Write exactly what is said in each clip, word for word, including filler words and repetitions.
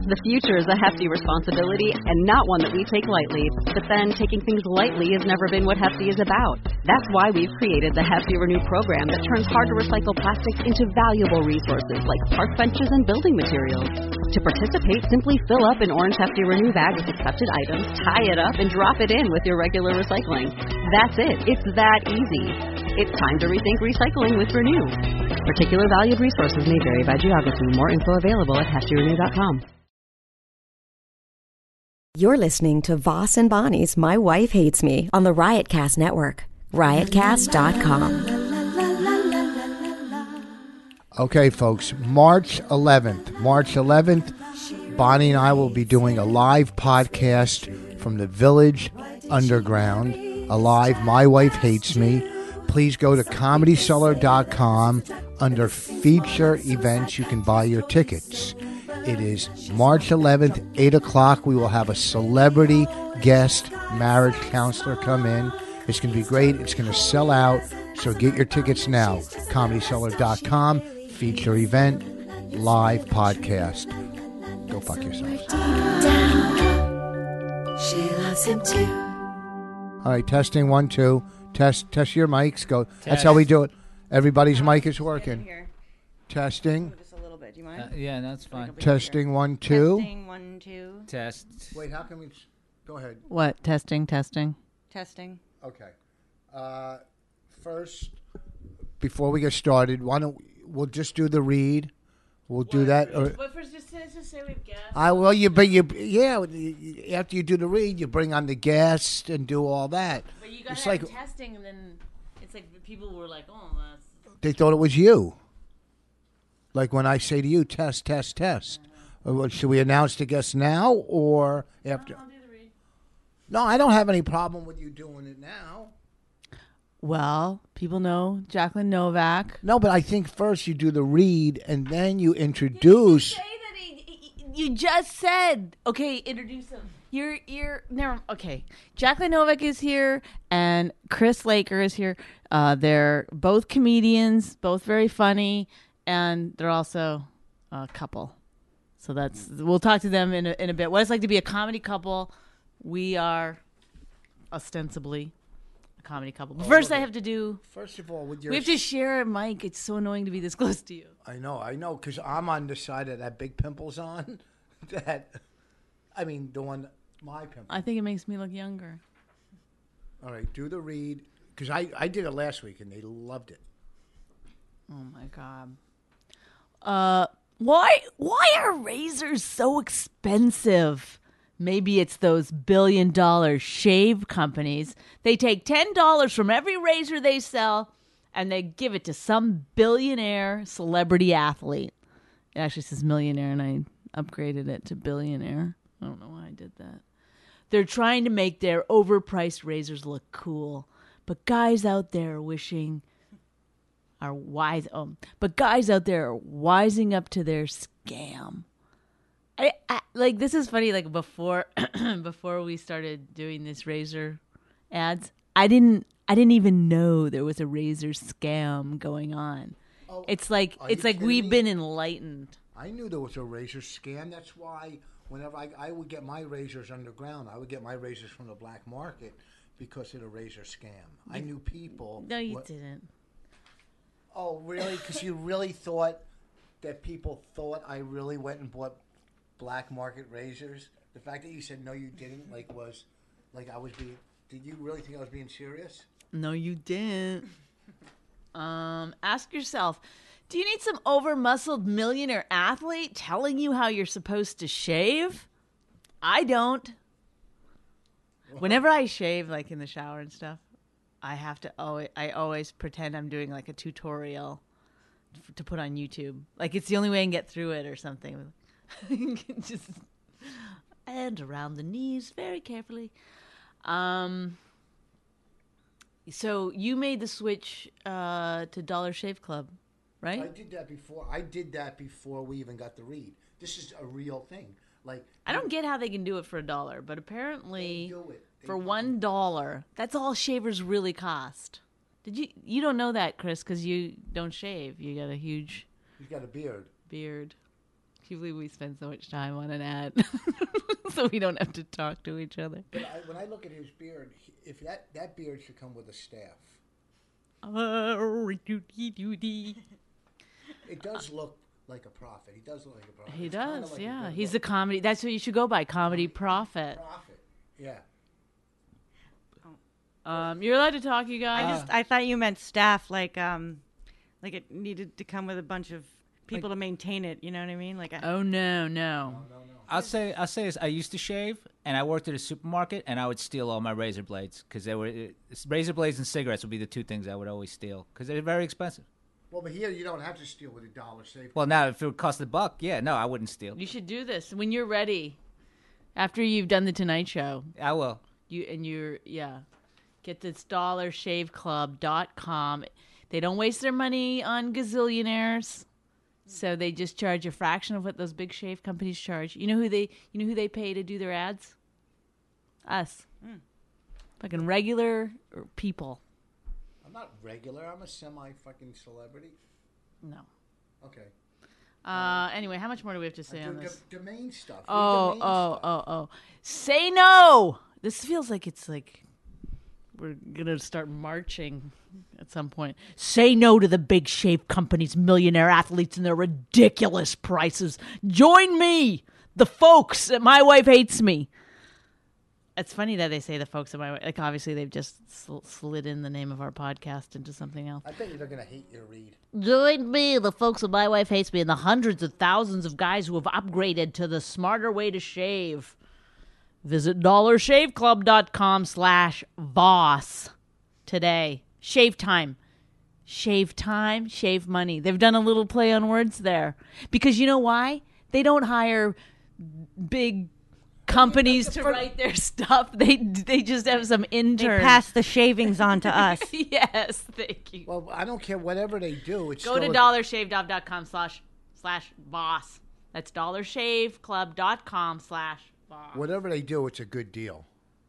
The future is a hefty responsibility and not one that we take lightly. But then, taking things lightly has never been what Hefty is about. That's why we've created the Hefty Renew program that turns hard-to-recycle plastics into valuable resources like park benches and building materials. To participate, simply fill up an orange Hefty Renew bag with accepted items, tie it up, and drop it in with your regular recycling. That's it. It's that easy. It's time to rethink recycling with Renew. Particular valued resources may vary by geography. More info available at hefty renew dot com. You're listening to Voss and Bonnie's My Wife Hates Me on the Riotcast Network. riotcast dot com. Okay, folks, March eleventh. March eleventh, Bonnie and I will be doing a live podcast from the Village Underground. A live My Wife Hates Me. Please go to comedy cellar dot com. Under feature events, you can buy your tickets. It is March eleventh, eight o'clock. We will have a celebrity guest marriage counselor come in. It's going to be great. It's going to sell out. So get your tickets now. comedy cellar dot com. Feature event. Live podcast. Go fuck yourselves. She loves him too. All right, testing one, two. Test test your mics. Go. Test. That's how we do it. Everybody's mic is working. Testing. Do you mind? Uh, yeah, that's fine. Testing one, two. Testing one, two. Test. Wait, how can we... Go ahead. What? Testing, testing. Testing. Okay. Uh, first, before we get started, why don't we, we'll just do the read. We'll do that. Or, but first, just, just say we've guessed. I well, you bring you yeah. After you do the read, you bring on the guest and do all that. But you got it's to have like, testing, and then it's like people were like, "Oh, that's." They thought it was you. Like when I say to you, test, test, test. Uh-huh. Should we announce the guest now or after? No, I'll do the read. No, I don't have any problem with you doing it now. Well, people know Jacqueline Novak. No, but I think first you do the read and then you introduce. You, say that he, he, you just said, okay, introduce him. You're, you're, never, okay. Jacqueline Novak is here and Chris Laker is here. Uh, they're both comedians, both very funny. And they're also a couple. So that's, we'll talk to them in a, in a bit. What it's like to be a comedy couple. We are ostensibly a comedy couple. But oh, first okay. I have to do. First of all, with your. We have to share a mic. It's so annoying to be this close to you. I know, I know, because I'm on the side that that big pimple's on. that, I mean, the one, my pimple. I think it makes me look younger. All right, do the read. Because I, I did it last week and they loved it. Oh, my God. Uh, why why are razors so expensive? Maybe it's those billion dollar shave companies. They take ten dollars from every razor they sell and they give it to some billionaire celebrity athlete. It actually says millionaire and I upgraded it to billionaire. I don't know why I did that. They're trying to make their overpriced razors look cool. But guys out there are wishing... are wise, um, but guys out there are wising up to their scam. I, I like this is funny. Like before, before we started doing this razor ads, I didn't, I didn't even know there was a razor scam going on. Oh, it's like it's like we've me? been enlightened. I knew there was a razor scam. That's why whenever I, I would get my razors underground, I would get my razors from the black market because of the razor scam. You, I knew people. No, you what, didn't. Oh, really? Because you really thought that people thought I really went and bought black market razors? The fact that you said no, you didn't, like, was, like, I was being, did you really think I was being serious? No, you didn't. um, ask yourself, do you need some over-muscled millionaire athlete telling you how you're supposed to shave? I don't. Whenever I shave, like, in the shower and stuff, I have to always, I always pretend I'm doing like a tutorial f- to put on YouTube. Like it's the only way I can get through it or something. Just and around the knees very carefully. Um. So you made the switch uh, to Dollar Shave Club, right? I did that before. I did that before we even got the read. This is a real thing. Like I don't get how they can do it for a dollar, but apparently they do it. They for do one dollar, that's all shavers really cost. Did you? You don't know that, Chris, because you don't shave. You got a huge. He's got a beard. Beard. you believe we spend so much time on an ad so we don't have to talk to each other? But I, when I look at his beard, he- if that, that beard should come with a staff. Oh, doody-doody. It does look like a prophet. He does look like a prophet. He It's kinda does, like a yeah. good He's a look. comedy. That's what you should go by, comedy prophet. prophet. Yeah. Um, you're allowed to talk, you I guys. just I thought you meant staff, like um, like it needed to come with a bunch of people to maintain it. You know what I mean? Like, a, Oh no, no. I'll say I'll say this. I used to shave, and I worked at a supermarket, and I would steal all my razor blades because they were it, razor blades and cigarettes would be the two things I would always steal because they're very expensive. Well, but here you don't have to steal with a dollar save. Well, now if it would cost a buck, yeah, no, I wouldn't steal. You should do this when you're ready. After you've done the Tonight Show, I will. you and you're yeah, get this dollar shave club dot com. They don't waste their money on gazillionaires. So they just charge a fraction of what those big shave companies charge. You know who they you know who they pay to do their ads? Us. Fucking regular people. I'm not regular. I'm a semi-fucking celebrity. No. Okay. Uh anyway, how much more do we have to say Do on d- this? domain stuff. Read Oh, domain oh, stuff. oh, oh. Say no. This feels like it's like we're going to start marching at some point. Say no to the big shave companies, millionaire athletes, and their ridiculous prices. Join me, the folks at My Wife Hates Me. It's funny that they say the folks at My Wife. Like, obviously, they've just sl- slid in the name of our podcast into something else. I bet you they're gonna hate your read. Join me, the folks at My Wife Hates Me, and the hundreds of thousands of guys who have upgraded to the smarter way to shave. Visit dollar shave club dot com slash boss today. Shave time. Shave time, shave money. They've done a little play on words there. Because you know why? They don't hire big companies to write their stuff. They they just have some they interns. pass the shavings on to us. Yes, thank you. Well, I don't care whatever they do. It's Go still to a- dollar shave club dot com slash slash boss. That's dollar shave club dot com slash boss. Whatever they do, it's a good deal.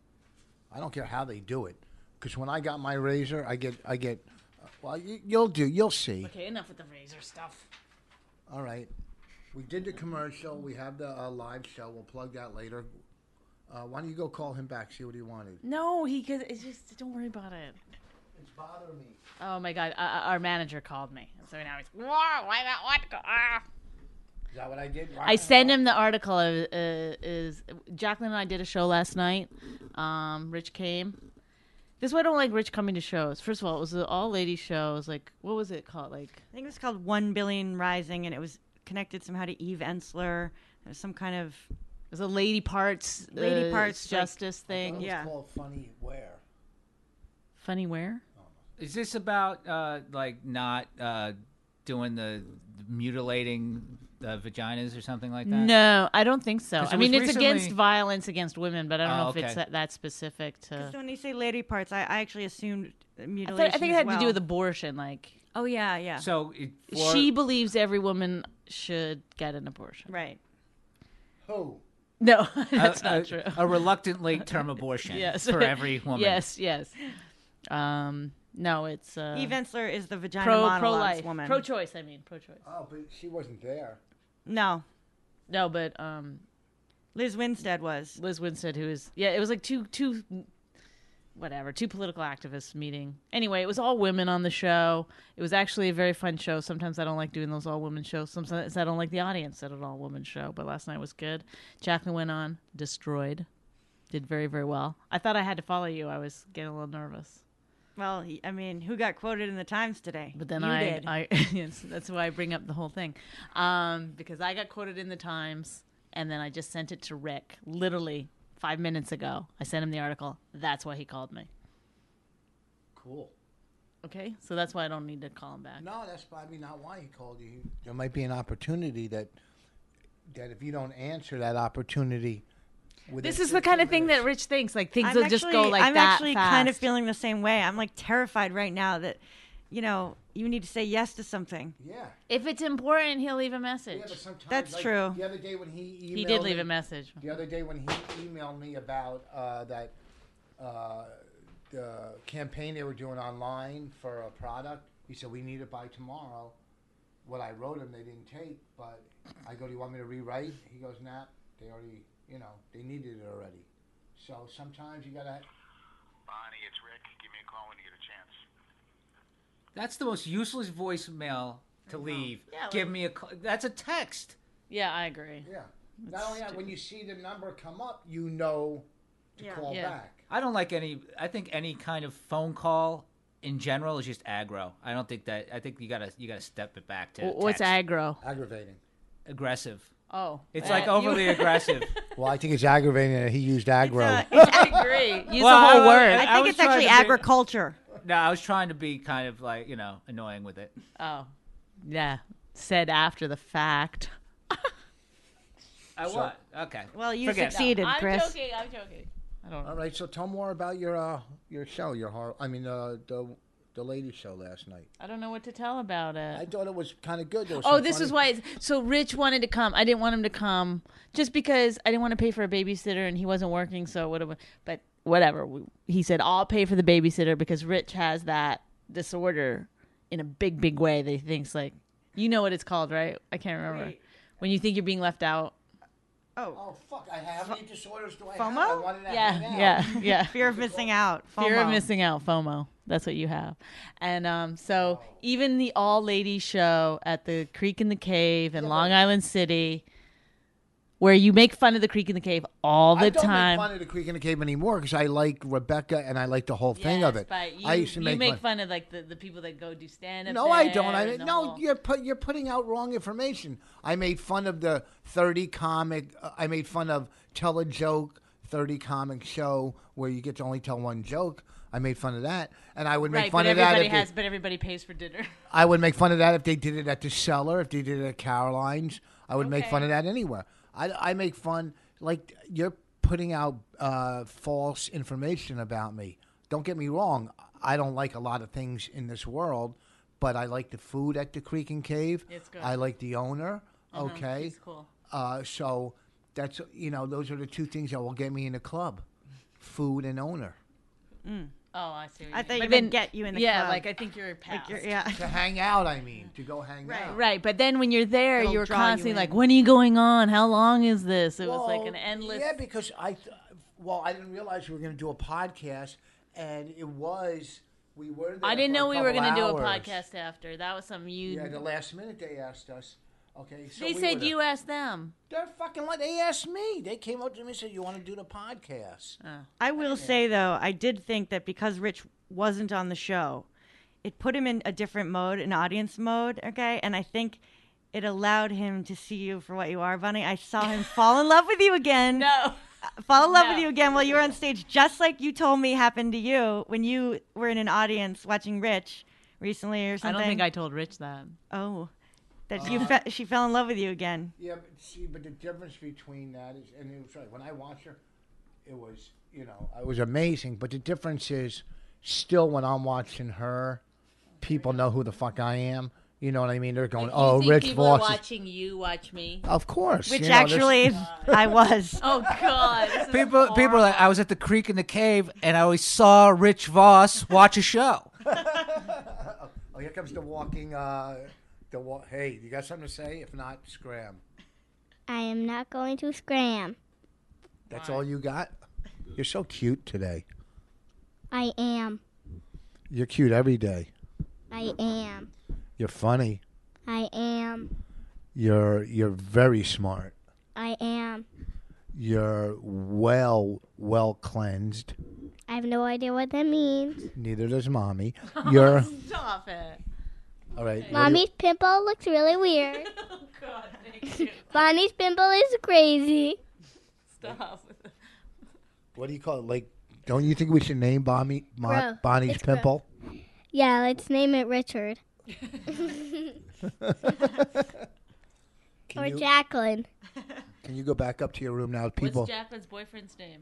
I don't care how they do it, because when I got my razor, I get I get. Well, you, you'll do. You'll see. Okay, enough with the razor stuff. All right. We did the commercial. We have the uh, live show. We'll plug that later. Uh, why don't you go call him back? See what he wanted. No, he could. It's just don't worry about it. It's bothering me. Oh my God, uh, our manager called me, so now he's. Why that what? Ah. Is that what I did? I sent him the article. Of, uh, is Jacqueline and I did a show last night. Um, Rich came. This is why I don't like Rich coming to shows. First of all, it was an all-ladies show. It was like, what was it called? Like, I think it was called One Billion Rising, and it was connected somehow to Eve Ensler. It was some kind of it was a lady parts, Lady uh, parts, like- justice It thing. was Yeah. called Funny Where. Funny where? Is this about uh, like not uh, doing the mutilating the vaginas or something like that? No, I don't think so. 'Cause I it mean, was it's recently- against violence against women, but I don't Oh, know if it's okay. that, that specific to. Because when they say lady parts, I, I actually assumed I, mutilation. thought, I think it as had to do well. with abortion. Like, Oh yeah, yeah. So it, for, she believes every woman should get an abortion. right. Who? No, a, that's a, not true. a reluctant late term abortion Yes. for every woman. Yes, yes. Um, no, it's uh, Eve Ensler is the vagina pro pro monologues life, woman. pro choice. I mean, pro choice. Oh, but she wasn't there. no, No, but um, Liz Winstead was. Liz Winstead, who is yeah, it was like two two, whatever, two political activists meeting. Anyway, it was all women on the show. It was actually a very fun show. Sometimes I don't like doing those all women shows. Sometimes I don't like the audience at an all woman show. But last night was good. Jacqueline went on, destroyed, did very very well. I thought I had to follow you. I was getting a little nervous. Well, he, I mean, who got quoted in the Times today? But then you I, did. I yes, that's why I bring up the whole thing, um, because I got quoted in the Times, and then I just sent it to Rick literally five minutes ago. I sent him the article. That's why he called me. Cool. Okay, so that's why I don't need to call him back. No, that's probably not why he called you. There might be an opportunity that that if you don't answer that opportunity. within This is the fifteen kind of thing that minutes- Rich thinks. Like things I'm will actually, just go like I'm that actually fast. kind of feeling the same way. I'm like terrified right now that, you know, you need to say yes to something. Yeah. If it's important, he'll leave a message. Yeah, but sometimes, That's like, true. The other day when he emailed He did leave me, a message. The other day when he emailed me about uh, that uh, the campaign they were doing online for a product, he said we need it by tomorrow. what I wrote him they didn't take, but I go, do you want me to rewrite? He goes, nah, they already, you know, they needed it already. So sometimes you gotta. Bonnie, it's Rick. Give me a call when you get a chance. That's the most useless voicemail to leave. Yeah, Give like- me a call. That's a text. Yeah, I agree. Yeah. Not only that, when you see the number come up, you know to Yeah. call Yeah. back. I don't like any. I think any kind of phone call in general is just aggro. I don't think that. I think you gotta you gotta step it back to. W- What's text. aggro? Aggravating. Aggressive. Oh, It's uh, like you- overly aggressive. Well, I think it's aggravating that he used aggro. Uh, it's, I agree. Use Well, the whole I- word. I I think was it's actually trying to be- agriculture. No, I was trying to be kind of like, you know, annoying with it. Oh, yeah. Said after the fact. I what? Okay. Well, you Forget it. succeeded, I'm Chris. joking. I'm joking. I don't know. All right, so tell more about your uh, your show, your horror. I mean, uh, the the ladies' show last night. I don't know what to tell about it. I thought it was kind of good. There was Oh, some this funny- is why. It's, so Rich wanted to come. I didn't want him to come just because I didn't want to pay for a babysitter and he wasn't working. So what? But whatever. We- He said I'll pay for the babysitter because Rich has that disorder in a big, big way that he thinks like, you know what it's called, right? I can't remember. Wait. When you think you're being left out. Oh, Oh fuck! I have any disorders? Do I FOMO? have? I wanted to Yeah, hang out. yeah, yeah. fear of missing out. Fear of FOMO. missing out, FOMO. That's what you have. And um, so even the all ladies show at the Creek in the Cave in Long Island City, where you make fun of the Creek in the Cave all the I don't time. make fun of the Creek in the Cave anymore because I like Rebecca and I like the whole thing Yes, of it. But you, I used to you make, make fun. fun of like the, the people that go do stand up. No, I don't. I mean, no, you're put, you're putting out wrong information. I made fun of the thirty comic. Uh, I made fun of Tell a Joke thirty comic show where you get to only tell one joke. I made fun of that, and I would make right, fun but of that. everybody If has, they, but everybody pays for dinner. I would make fun of that if they did it at the Cellar. If they did it at Caroline's, I would make Okay. fun of that anywhere. I, I make fun like you're putting out uh, false information about me. Don't get me wrong. I don't like a lot of things in this world, but I like the food at the Creek and Cave. It's good. I like the owner. Okay. He's cool. Uh, so that's you know those are the two things that will get me in the club: food and owner. Oh, I see. What I you thought mean. you But meant then- get you in the yeah, club. like I think you're past. Like you're, yeah. To hang out, I mean, to go hang Right. out. Right, but then when you're there, It'll you're draw you constantly like, in. "When are you going on? How long is this?" It was like Well, an endless. Yeah, because I, th- well, I didn't realize we were going to do a podcast, and it was we were. There I didn't for a know we were couple going to do a hours. podcast after. That was something you. Yeah, the last minute they asked us. Okay, so they we said were there. you asked them. They're fucking like they asked me. They came up to me and said, "You want to do the podcast?" I will say though, I did think that because Rich wasn't on the show, it put him in a different mode, an audience mode. Okay, and I think it allowed him to see you for what you are, Bunny. I saw him fall in love with you again. No. Fall in love No. with you again while you were on stage, just like you told me happened to you when you were in an audience watching Rich recently or I something. don't think I told Rich that. Oh, that you fe- she fell in love with you again. Yeah, but see, but the difference between that is, and it was right when I watched her, it was you know it was amazing. But the difference is, still when I'm watching her, people know who the fuck I am. You know what I mean? They're going, "Oh, Rich Voss." is-" watching you watch me. Of course. Which you know, there's- actually, I was. Oh God! This is People, people are like, I was at the Creek in the Cave, and I always saw Rich Voss watch a show. Oh, here comes the walking. Uh, the wa- Hey, you got something to say? If not, scram. I am not going to scram. That's all you got? You're so cute today. I am. You're cute every day. I am. You're funny. I am. You're you're very smart. I am. You're well well cleansed. I have no idea what that means. Neither does mommy. You're Stop it! all right. what do you- Mommy's pimple looks really weird. Oh God! Thank you. Bonnie's pimple is crazy. Stop. What do you call it? Like, don't you think we should name Bonnie, Mo- Bro, Bonnie's it's bro. pimple? Yeah, let's name it Richard. Can or you, Jacqueline. can you go back up to your room now? People. What's Jacqueline's boyfriend's name?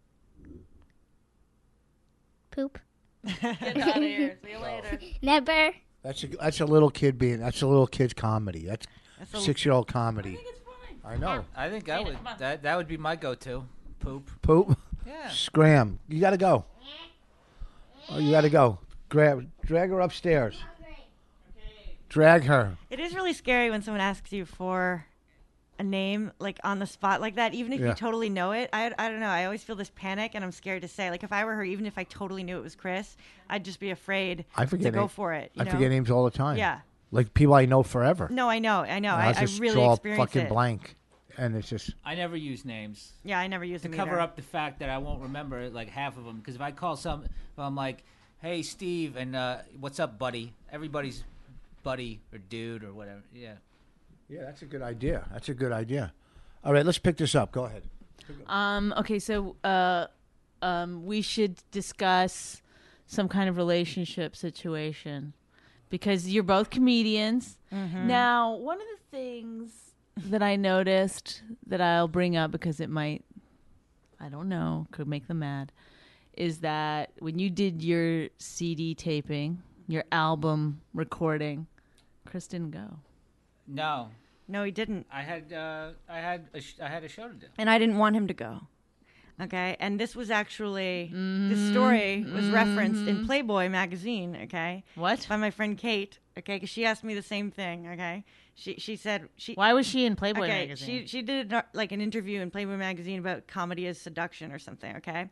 Poop. Get out of here. See you later. Never. That's a that's a little kid being. That's a little kid's comedy. That's, That's a- six year old comedy. I think it's fine. I know. I think I Eat it, would. come on. That that would be my go-to. Poop. Poop. Yeah. Scram. You got to go. Oh, you got to go. Grab, drag her upstairs. Drag her. It is really scary when someone asks you for a name like on the spot like that, even if Yeah. you totally know it. I, I don't know. I always feel this panic, and I'm scared to say. Like if I were her, even if I totally knew it was Chris, I'd just be afraid I forget to go name- for it. You I know? forget names all the time. Yeah. Like people I know forever. No, I know. I know. And I, I just really draw a experienced fucking it. blank, and it's just I never use names. Yeah, I never use to them cover either. up the fact that I won't remember like half of them. Because if I call some, if I'm like, "Hey, Steve," and uh, "What's up, buddy?" Everybody's buddy or dude or whatever. Yeah. yeah. That's a good idea. That's a good idea. All right, let's pick this up. Go ahead. Um, okay, so uh, um, we should discuss some kind of relationship situation because you're both comedians. Mm-hmm. Now, one of the things that I noticed that I'll bring up because it might, I don't know, could make them mad, is that when you did your C D taping, your album recording, Chris didn't go. No, No, he didn't. I had uh, I had a sh- I had a show to do. And I didn't want him to go. Okay, and this was actually this story was referenced in Playboy magazine. Okay, What? by my friend Kate. Okay, because she asked me the same thing. Okay, she she said she. Why was she in Playboy okay, magazine? she she did an- like an interview in Playboy magazine about comedy as seduction or something. Okay,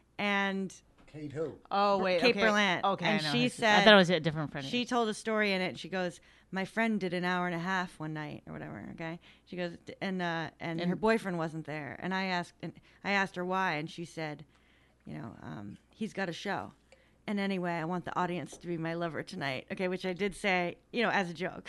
and Kate who? oh, wait. Kate okay. Berlant. Okay, And I know she her. said- I thought it was a different friend. she told a story in it. She goes, my friend did an hour and a half one night or whatever. Okay, she goes, and uh, and, And- her boyfriend wasn't there. And I asked, and I asked her why, and she said, you know, um, he's got a show. And anyway, I want the audience to be my lover tonight. Okay, which I did say, you know, as a joke.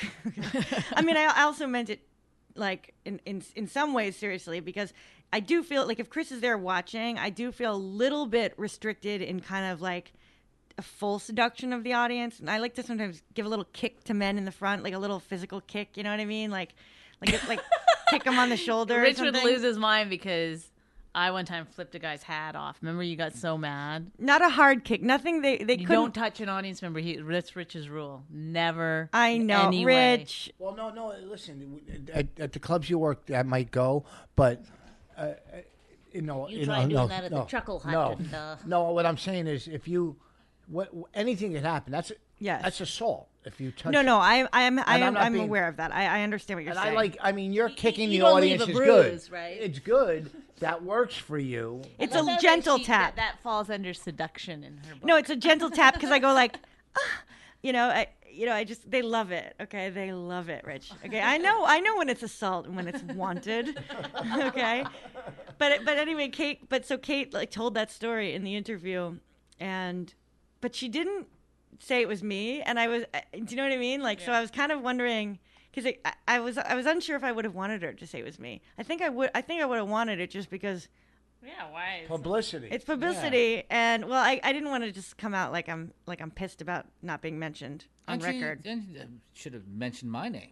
I mean, I, I also meant it like in, in in some ways seriously, because I do feel like if Chris is there watching, I do feel a little bit restricted in kind of like a full seduction of the audience. And I like to sometimes give a little kick to men in the front, like a little physical kick, you know what I mean? Like like it's like kick him on the shoulder. or Rich would something. lose his mind because I one time flipped a guy's hat off. Remember, you got so mad. Not a hard kick. Nothing they they You couldn't. don't touch an audience member. He, that's Rich's rule. Never. I know, anyway. Rich. Well, no, no. Listen, at, at the clubs you work, that might go, but uh, you know, You you try know, doing no, that at the no, Chuckle Hut No, and, uh, no. What I'm saying is, if you, what anything can happen. That's Yes. that's assault. If you touch. No, no, I, I am, I And I'm am, not I'm being- aware of that. I, I understand what you're And saying. I like. I mean, you're kicking you the don't leave audience a is bruise, good. right? It's good. That works for you. It's I a know that gentle she- tap. That, that falls under seduction in her book. No, it's a gentle tap because I go like, ah, you know, I, you know, I just they love it. Okay, they love it, Rich. Okay, I know, I know when it's assault and when it's wanted. Okay, but but anyway, Kate. But so Kate like told that story in the interview, and but she didn't say it was me, and I was. uh, Do you know what I mean? Like, so I was kind of wondering. Because I, I was I was unsure if I would have wanted her to say it was me. I think I would I think I would have wanted it just because Yeah, why? Is Publicity. it's publicity, and well, I, I didn't want to just come out like I'm like I'm pissed about not being mentioned on And she- record. and, uh, should have mentioned my name.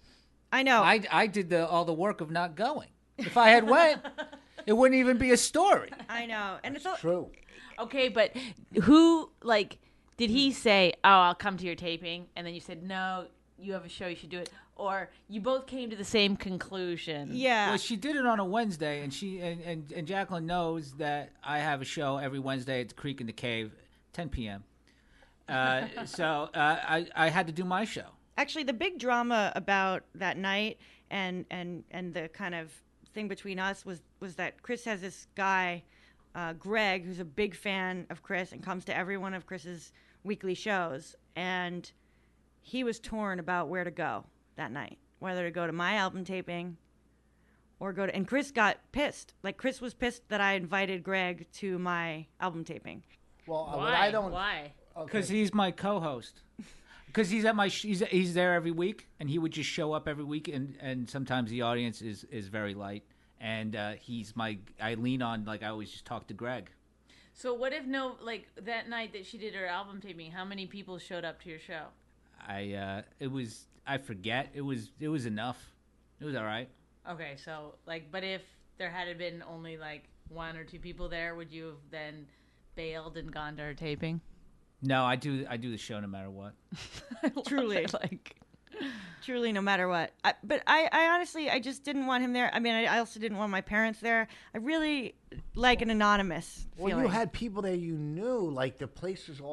I know. I, I did the all the work of not going. If I had went, it wouldn't even be a story. I know, and it's all, True. Okay, but who, like, did he say, oh, I'll come to your taping? And then you said, no, you have a show, you should do it. Or you both came to the same conclusion. yeah. Well, she did it on a Wednesday, and she and, and, and Jacqueline knows that I have a show every Wednesday at the Creek in the Cave, ten p.m. Uh, so uh, I I had to do my show. Actually, the big drama about that night and and and the kind of thing between us was was that Chris has this guy, uh, Greg, who's a big fan of Chris and comes to every one of Chris's weekly shows, and he was torn about where to go that night, whether to go to my album taping or go to. And Chris got pissed. Like Chris was pissed that I invited Greg to my album taping. Well, uh, Why? what I don't. Why? Because he's my co-host. Because he's at my sh- he's he's there every week, and he would just show up every week, and, and sometimes the audience is, is very light, and uh, he's my I lean on like I always just talk to Greg. So what if no, like, that night that she did her album taping, how many people showed up to your show? I uh, it was I forget it was it was enough. It was all right. Okay, so, like, but if there had been only, like, one or two people there, would you have then bailed and gone to her taping? No, I do I do the show no matter what. Truly. Like, Truly, no matter what. I, but I, I honestly, I just didn't want him there. I mean, I, I also didn't want my parents there. I really like an anonymous Well, feeling. you had people there you knew, like the place was all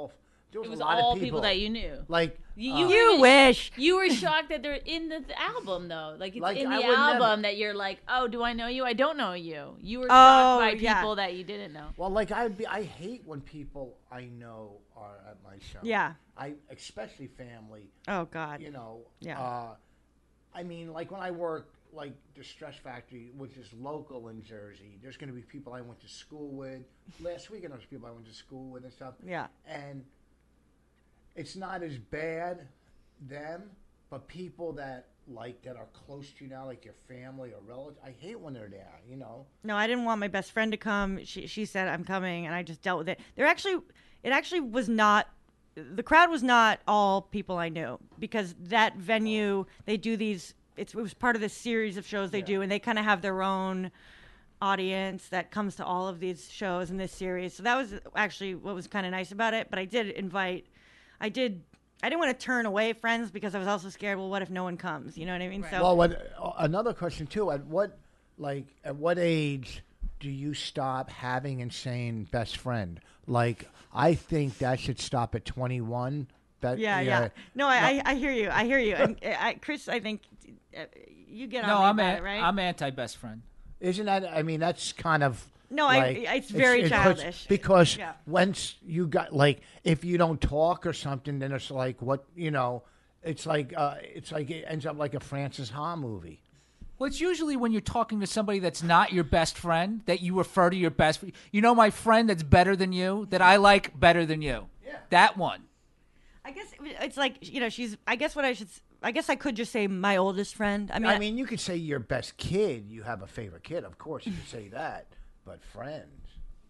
there was, It was a lot all of people. people that you knew. Like You, uh, you, You were, wish. You were shocked that they're in the, the album, though. Like, it's Like, in I the would album never- that you're like, oh, do I know you? I don't know you. You were Oh, shocked by yeah. people that you didn't know. well, like I be, I hate when people I know are at my show. Yeah. I especially family. Oh God. You know. Yeah. Uh, I mean, like when I work like Distress Factory, which is local in Jersey. There's going to be people I went to school with. Last weekend, there was people I went to school with and stuff. Yeah. And it's not as bad them, but people that like that are close to you now, like your family or relatives. I hate when they're there. You know. No, I didn't want my best friend to come. She she said I'm coming, and I just dealt with it. There actually, it actually was not. The crowd was not all people I knew because that venue they do these. It's, it was part of this series of shows they Yeah. do, and they kind of have their own audience that comes to all of these shows in this series. So that was actually what was kind of nice about it. But I did invite. I did. I didn't want to turn away friends because I was also scared. Well, what if no one comes? You know what I mean? So Well, what, uh, another question too. At what, like, at what age do you stop having and saying best friend? Like, I think that should stop at twenty-one. That, Yeah, yeah. No, I, I, I hear you. I hear you. And I, Chris, I think uh, you get on No, me I'm about a, it, right? I'm anti best friend. Isn't that? I mean, that's kind of. No, I- like, it's very it's- childish. Because Yeah. once you got like, if you don't talk or something, then it's like what you know. It's like uh, it's like it ends up like a Francis Ha movie. Well, it's usually when you're talking to somebody that's not your best friend that you refer to your best friend. You know, my friend that's better than you, that I like better than you. Yeah. That one. I guess it's like, you know, she's, I guess what I should, s- I guess I could just say my oldest friend. I I mean, mean, you could say your best kid. You have a favorite kid, of course. You could say that, but friends.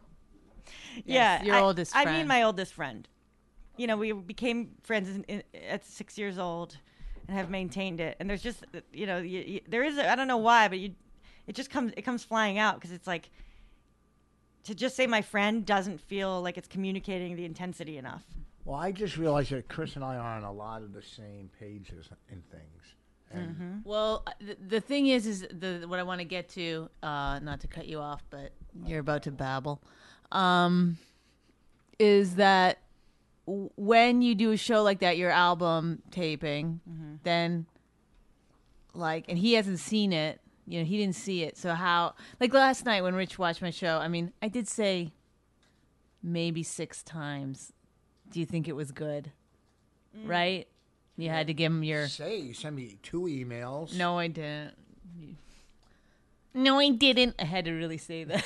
yeah. your I- oldest I mean, friend. my oldest friend. You know, we became friends in, in, at six years old and have maintained it. And there's just, you know, you, you, there is, I I don't know why, but you, it just comes, it comes flying out because it's like, to just say my friend doesn't feel like it's communicating the intensity enough. Well, I just realized that Chris and I are on a lot of the same pages in things. And Well, uh, the, the thing is, is the what I want to get to, uh, not to cut you off, but you're about to babble, um, is that w- when you do a show like that, your album taping, then, like, and he hasn't seen it, you know, he didn't see it. So how, like last night when Rich watched my show, I mean, I did say maybe six times, do you think it was good? Right? You had to give him your... say you sent me two emails. No, I didn't. No, I didn't. I had to really say that.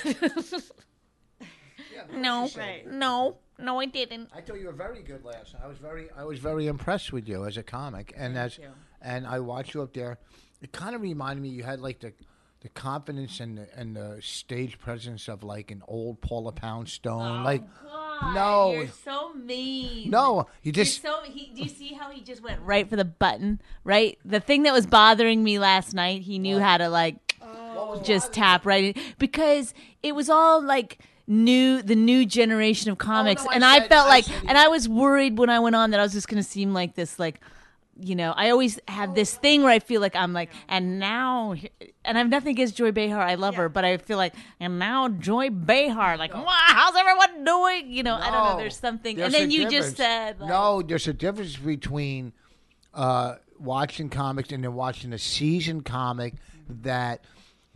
Yeah, of course no, you said it. no, no, I didn't. I thought you were very good last night. I was very, I was very impressed with you as a comic, and as, you. and I watched you up there. It kind of reminded me you had like the, the confidence and the and the stage presence of like an old Paula Poundstone. like, God, no, you're so mean. no, you You're just so. He, do you see how he just went right for the button? Right, the thing that was bothering me last night, he knew how to like just tap right in because it was all like new, the new generation of comics, no, I and I said- felt I like, said he- and I was worried when I went on that I was just going to seem like this, like. You know, I always have this thing where I feel like I'm like, and now, and I have nothing against Joy Behar. I love her, but I feel like, and now Joy Behar, like, wow, how's everyone doing? You know, I don't know. No, There's something, there's and then a you difference. just said, like, no. There's a difference between uh, watching comics and then watching a seasoned comic that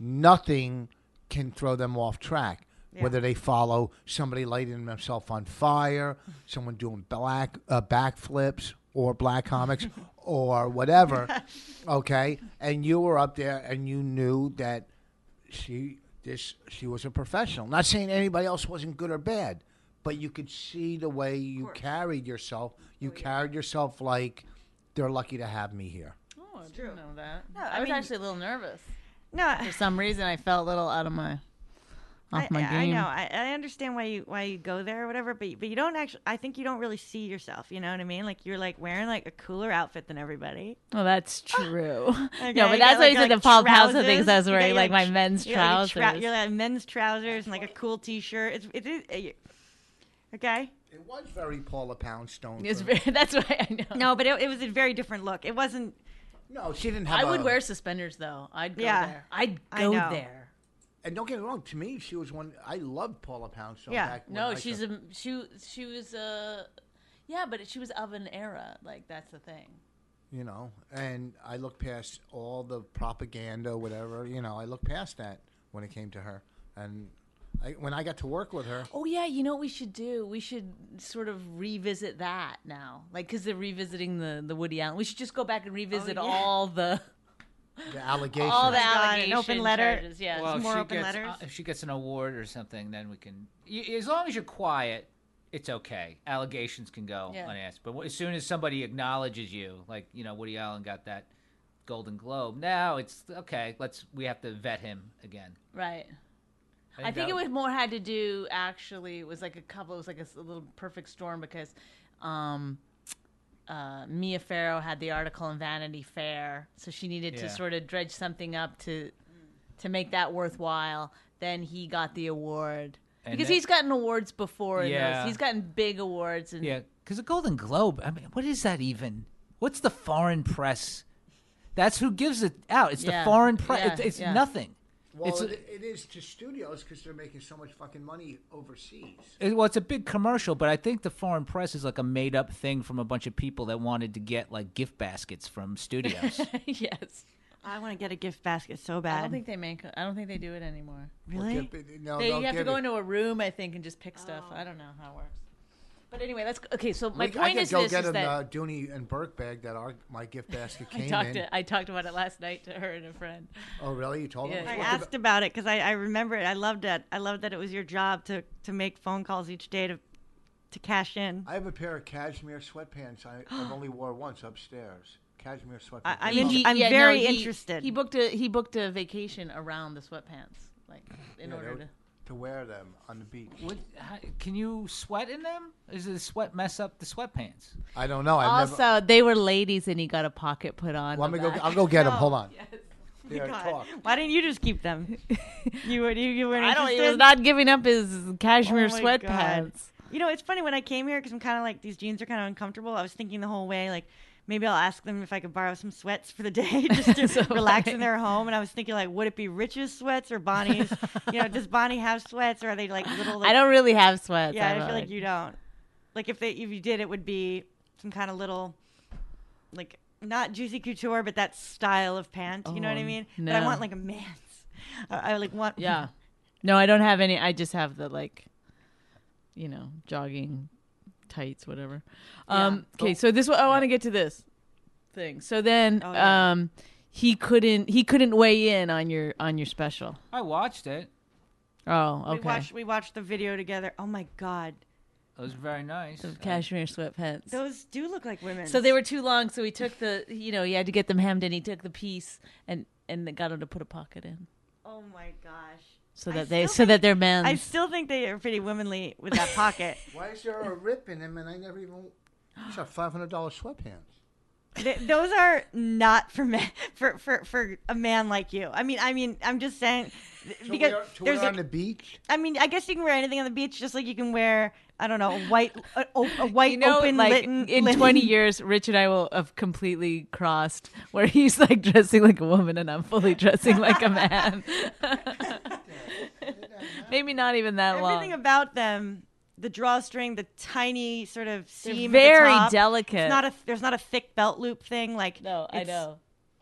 nothing can throw them off track. Whether they follow somebody lighting themselves on fire, someone doing black uh, backflips, or black comics, or whatever. Okay, and you were up there, and you knew that she this she was a professional. Not saying anybody else wasn't good or bad, but you could see the way you carried yourself. You carried yourself like they're lucky to have me here. oh, I didn't know that. No, I, I was mean- actually a little nervous. No, For some reason, I felt a little out of my, off I, my I- I game. know. I, I understand why you why you go there or whatever, but but you don't actually. I think you don't really see yourself. You know what I mean? Like you're like wearing like a cooler outfit than everybody. Well, that's true. Okay? No, You but got, that's why like, you said like the Paul Pausa trousers. things. I was You got wearing your, like my tr- men's you got your trousers. trou- You're like men's trousers and like a cool T-shirt. It's it is. uh, you- Okay. It was very Paula Poundstone. It's for- very, that's why I know. No, but it, it was a very different look. It wasn't. no, she didn't have. I would a- wear suspenders though. I'd go Yeah. there. I'd I go know. there. And don't get me wrong. To me, she was one. I loved Paula Poundstone. Yeah. Back when No, I she's saw- a she. She was a. Yeah, but she was of an era. Like, that's the thing. You know, and I look past all the propaganda, whatever. You know, I look past that when it came to her. And I, when I got to work with her, Oh, yeah, you know what we should do? We should sort of revisit that now. Like, because they're revisiting the, the Woody Allen. We should just go back and revisit Oh, yeah. all the... the allegations. All the God, an allegation open letter. charges, yeah. Well, if more she open gets, letters? uh, if she gets an award or something, then we can. Y- as long as you're quiet, it's okay. Allegations can go Yeah. unasked. But w- as soon as somebody acknowledges you, like you know, Woody Allen got that Golden Globe. Now it's okay. Let's we have to vet him again. Right. I I think think it that- was more had to do, actually, it was like a couple, it was like a, s- a little perfect storm because um, uh, Mia Farrow had the article in Vanity Fair, so she needed Yeah. to sort of dredge something up to to make that worthwhile. Then he got the award. And Because that- he's gotten awards before. in Yeah. those. He's gotten big awards. And Yeah, because the Golden Globe. I mean, what is that even? What's the foreign press? That's who gives it out. It's Yeah, the foreign press. yeah, it's it's yeah. nothing. Well, it's a- it, it is to studios because they're making so much fucking money overseas. It, well, it's a big commercial, but I think the foreign press is like a made-up thing from a bunch of people that wanted to get like gift baskets from studios. yes. I want to get a gift basket so I bad. don't think they make. I don't think they do it anymore. Really? Well, give- no, They, they'll you have to give go it- into a room, I think, and just pick stuff. I don't know how it works. But anyway, let's. Okay, so my We- I point could is go this: get is an that uh, Dooney and Burke bag that our my gift basket came I talked. in. To, I talked about it last night to her and a friend. Oh, really? You told Yeah, them? I What asked about it because I, I remember it. I loved it. I loved that it was your job to, to make phone calls each day to to cash in. I have a pair of cashmere sweatpants I, I've only wore once upstairs. Cashmere sweatpants. I- I'm They're in- lovely. I'm yeah, very no, he- interested. He booked a he booked a vacation around the sweatpants, like in Yeah, order they- to. to wear them on the beach. What, how, can you sweat in them? Does the sweat mess up the sweatpants? I don't know. I've Also, never. they were ladies, and he got a pocket put on. Well, I'm the gonna go. back. I'll go get them. Hold on. Here, God. talk. Why didn't you just keep them? you were you, you weren't I don't. He interested? was not giving up his cashmere Oh my God. sweatpants. You know, it's funny when I came here because I'm kind of like these jeans are kind of uncomfortable. I was thinking the whole way like maybe I'll ask them if I could borrow some sweats for the day just to So relax funny. in their home. And I was thinking like, would it be Rich's sweats or Bonnie's? You know, does Bonnie have sweats or are they like little? Like, I don't really have sweats. Yeah, I'm I feel like like- you don't. Like if they if you did, it would be some kind of little, like not Juicy Couture, but that style of pant. You know what I Oh, mean? But I no. want like a man's. I, I like want. Yeah. No, I don't have any. I just have the like, you know, jogging tights, whatever. Um, okay, so this I want to get to this thing. So then, Oh, yeah. um, he couldn't he couldn't weigh in on your on your special. I watched it. Oh, We okay. watched we watched the video together. Oh my god, It was very nice. The cashmere sweatpants. those do look like women. So they were too long, so he took the, you know, he had to get them hemmed in. He took the piece and and got him to put a pocket in, Oh my gosh. so I that they, still so think- that they're men's. I still think they are pretty womanly with that pocket. Why is there a rip in them? And I never even. These are five hundred dollar sweatpants. Th- those are not for men, for, for for a man like you. I mean, I mean, I'm just saying th- To because wear, to there's wear a, on the beach. I mean, I guess you can wear anything on the beach, just like you can wear, I don't know, a white, a, a white you know, open like litten, in linen- twenty years, Rich and I will have completely crossed, where he's like dressing like a woman and I'm fully dressing like a man. Maybe not even that long. Everything about them, the drawstring, the tiny sort of They're seam, very at the top, delicate. It's not a, there's not a thick belt loop thing. Like No, I it's- know.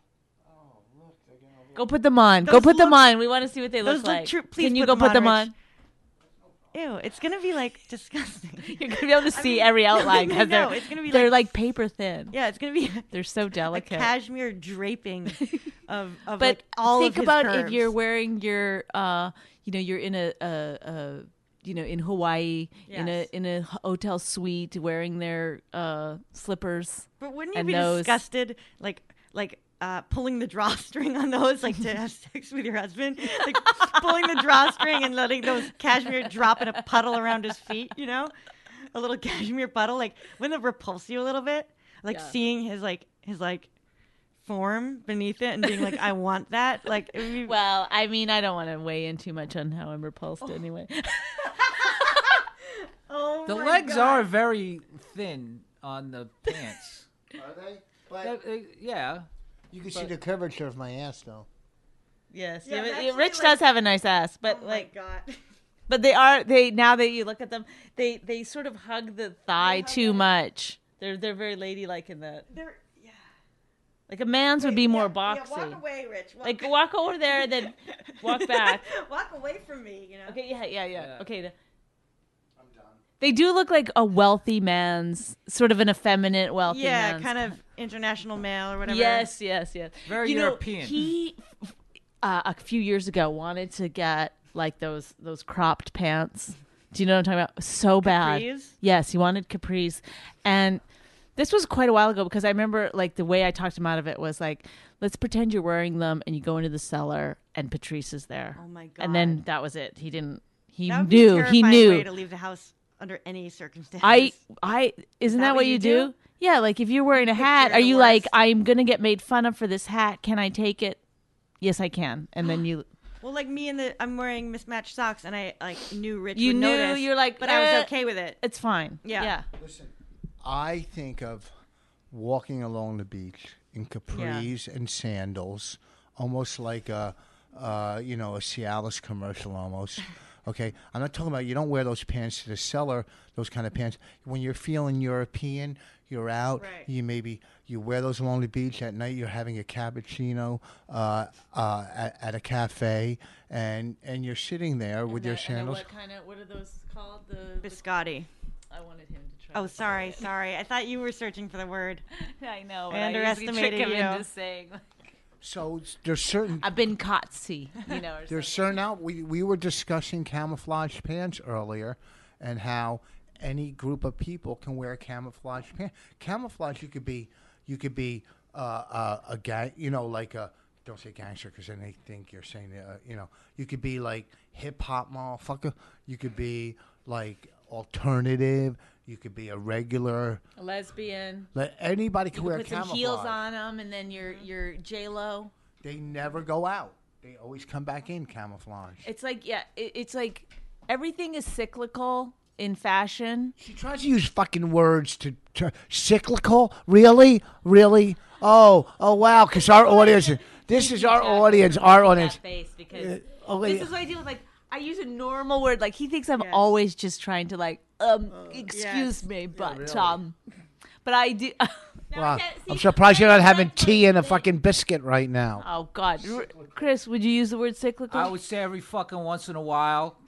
Go put them on. Go Those put them look- on. We want to see what they those look look like. true- please Can you put go them put on, them Rich. on? Ew, it's gonna be like disgusting. You're gonna be able to I see mean, every outline I because know, they're it's gonna be they're like- like paper thin. Yeah, it's gonna be They're so a delicate. cashmere draping of, of But like all think of his about curves. if you're wearing your, uh, you know, you're in a, a, a you know, in Hawaii, in a Yes. in a hotel suite, wearing their uh, slippers. But wouldn't you and be those- disgusted, like like uh, pulling the drawstring on those, like to have sex with your husband, like pulling the drawstring and letting those cashmere drop in a puddle around his feet, you know, a little cashmere puddle, like wouldn't it repulse you a little bit, like Yeah. seeing his like his like form beneath it and being like, I want that, like. It would be, Well, I mean, I don't want to weigh in too much on how I'm repulsed anyway. oh The my legs God. are very thin on the pants. Are they? But That- uh, yeah. you can see the curvature of my ass, though. Yes, Yeah, yeah, actually, Rich like- does have a nice ass, but Oh like, my God. But they are they now that you look at them, they they sort of hug the thigh too much. They're they're very ladylike in that. They're yeah. Like a man's would be more boxy. Yeah, walk away, Rich. Walk Like walk over there and then walk back. Walk away from me, you know. Okay, yeah, yeah, yeah. Yeah. Okay. I'm done. They do look like a wealthy man's, sort of an effeminate wealthy Yeah, man's. kind of international male or whatever. Yes, yes, yes. Very you European. Know, he uh, a few years ago wanted to get like those those cropped pants. Do you know what I'm talking about? So bad. Capris? Yes, he wanted capris, and this was quite a while ago because I remember like the way I talked him out of it was like, let's pretend you're wearing them and you go into the cellar and Patrice is there. Oh my God. And then that was it. He didn't. He That would be a knew. He terrifying knew. way to leave the house under any circumstances. I, I, isn't that, that what what you you do? do? Yeah, like if you're wearing a Picture hat, are the you like, worst. I'm gonna get made fun of for this hat? Can I take it? Yes, I can. And then you, Well, like me and the, I'm wearing mismatched socks, and I like knew Rich you would knew. notice, You're like, but I eh, was okay with it. It's fine. Yeah. yeah. Listen, I think of walking along the beach in capris and sandals, almost like a, uh, you know, a Cialis commercial almost. Okay, I'm not talking about you don't wear those pants to the cellar, those kind of pants. When you're feeling European, you're out. Right. You maybe you wear those along the beach at night. You're having a cappuccino uh, uh, at, at a cafe, and and you're sitting there with your sandals. What kind of? What are those called? The. Biscotti. I wanted him to try. Oh, sorry, sorry. I thought you were searching for the word. I know. I but I usually underestimated trick him you. into saying. So there's certain I've been caught, see, you know. Or There's something. certain out. We we were discussing camouflage pants earlier, and how any group of people can wear camouflage pants. Camouflage, you could be, you could be uh, uh, a gang. You know, like a don't say gangster because then they think you're saying, uh, you know, you could be like hip hop motherfucker. You could be like alternative. You could be a regular. A lesbian. Let anybody can You wear put some camouflage. heels on them, and then you're you're J Lo. They never go out. They always come back in camouflage. It's like yeah, it, it's like everything is cyclical in fashion. She tries to use fucking words to, to cyclical. Really, really. Oh, oh wow! Because our audience, this is our audience. Our audience. That face because Uh, oh, this yeah. is what I do with like I use a normal word. Like he thinks I'm always just trying to like um excuse yes. me, but really. um, but I do. Now I Wow. can't see- I'm surprised you're not having tea and a fucking biscuit right now. Oh God, R- Chris, would you use the word cyclical? I would say every fucking once in a while.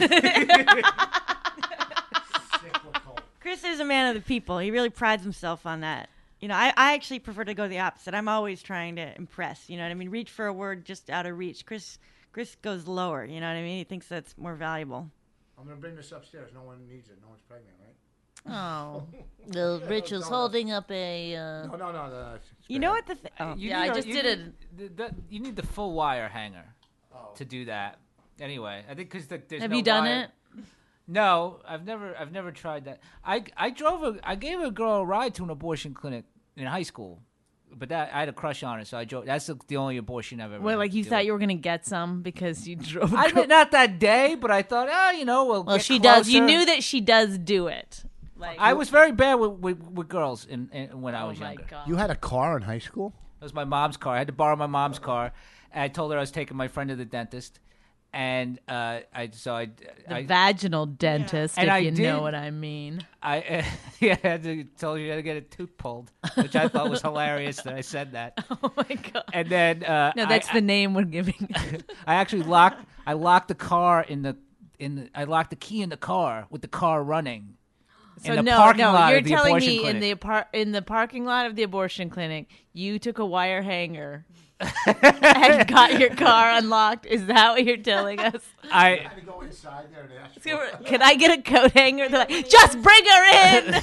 Chris is a man of the people. He really prides himself on that. You know, I, I actually prefer to go the opposite. I'm always trying to impress. You know what I mean? Reach for a word just out of reach. Chris Chris goes lower. You know what I mean? He thinks that's more valuable. I'm gonna bring this upstairs. No one needs it. No one's pregnant, right? Oh, the Rich was holding up a. Uh... No, no, no. no it's You bad. know what the thing? Oh. You Yeah, need I a- just you did need The, the, you need the full wire hanger to do that. Anyway, I think because the, there's Have no you done wire- it? No, I've never, I've never tried that. I, I drove a, I gave a girl a ride to an abortion clinic in high school, but that I had a crush on her, so I drove. That's the, the only abortion I've ever. Well, like you do. thought you were gonna get some because you drove. a I girl- mean, not that day, but I thought, oh, you know, we'll. well, get she does. You closer. knew that she does do it. Like I was very bad with, with, with girls in, in, when I Oh was my younger. God. You had a car in high school? It was my mom's car. I had to borrow my mom's car. And I told her I was taking my friend to the dentist, and uh, I so I the I, vaginal dentist, And if I you did- know what I mean. I uh, yeah, I had to told you I had to get a tooth pulled, which I thought was hilarious that I said that. Oh my God. And then uh, No, that's I, the name we're giving. I actually locked I locked the car in the in the, I locked the key in the car with the car running. So in the no, parking no, lot you're of the telling abortion me in clinic. the par- in the parking lot of the abortion clinic, you took a wire hanger and got your car unlocked. Is that what you're telling us? I to go inside there and ask Can I get a coat hanger? They're like, just bring her in.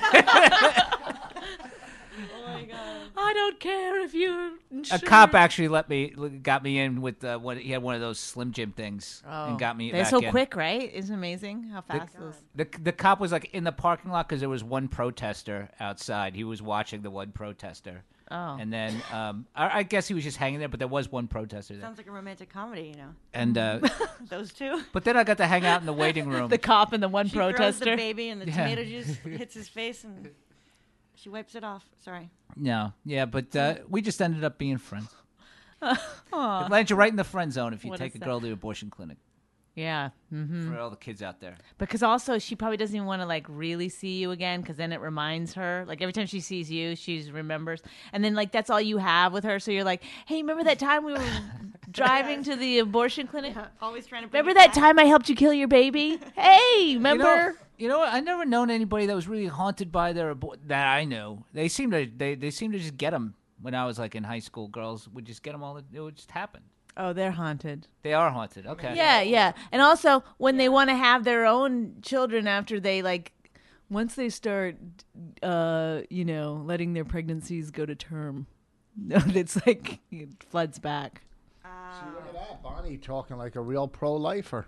I don't care if you're a insured. cop actually let me got me in with uh, one. He had one of those Slim Jim things and got me. They're back so in. quick, right? It's amazing how fast this. The the cop was like in the parking lot because there was one protester outside. He was watching the one protester. Oh. And then um, I, I guess he was just hanging there, but there was one protester there. Sounds like a romantic comedy, you know. And uh, Those two. but then I got to hang out in the waiting room. The cop and the one She throws protester. the baby and the Yeah. tomato juice hits his face and she wipes it off. Sorry. No, yeah, but uh, we just ended up being friends. It lands you right in the friend zone if you What a take a sad- girl to the abortion clinic. Yeah. Mm-hmm. For all the kids out there. Because also she probably doesn't even want to like really see you again, because then it reminds her. Like every time she sees you, she remembers. And then like that's all you have with her. So you're like, hey, remember that time we were driving to the abortion clinic? Yeah, always trying to bring Remember it that back. time I helped you kill your baby? Hey, remember? You know, you know what? I never known anybody that was really haunted by their abo- that I know. They seem to they they seem to just get them. When I was like in high school, girls would just get them all. It would just happen. Oh, they're haunted. They are haunted. Okay. Yeah, yeah. And also when they want to have their own children after they like once they start uh, you know, letting their pregnancies go to term. No, it's like it floods back. See, look at that. Bonnie talking like a real pro-lifer.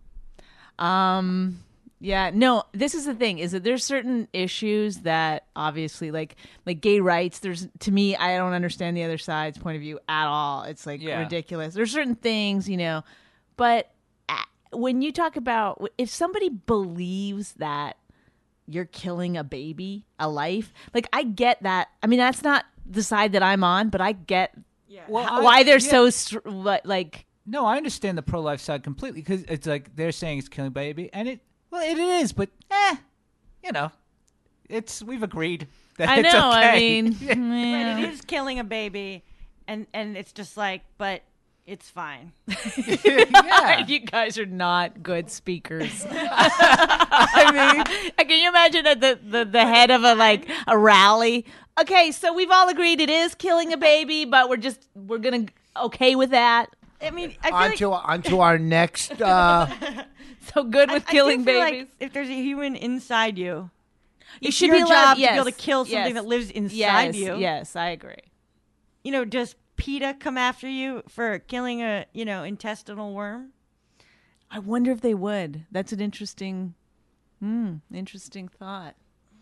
Um yeah, no, this is the thing is that there's certain issues that obviously like like gay rights, there's to me I don't understand the other side's point of view at all. It's like Yeah. ridiculous. There's certain things, you know, but uh, when you talk about if somebody believes that you're killing a baby, a life, like I get that. I mean, that's not the side that I'm on, but I get Well, how, I- why they're yeah. so str- what, like No, I understand the pro-life side completely because it's like they're saying it's killing baby, and it well it is, but eh, you know, it's we've agreed that I it's know. okay. I mean, Right, yeah. it is killing a baby, and and it's just like, but it's fine. yeah. You guys are not good speakers. I mean, can you imagine at the, the, the head of a like a rally? Okay, so we've all agreed it is killing a baby, but we're just we're gonna okay with that. I mean, I feel On like to, on to our next... Uh, So good with I- I do killing feel babies. Like if there's a human inside you, You it's should your be allowed- job to be able to yes, kill something yes. that lives inside yes, you. Yes, I agree. You know, does PETA come after you for killing a you know intestinal worm? I wonder if they would. That's an interesting, hmm, interesting thought.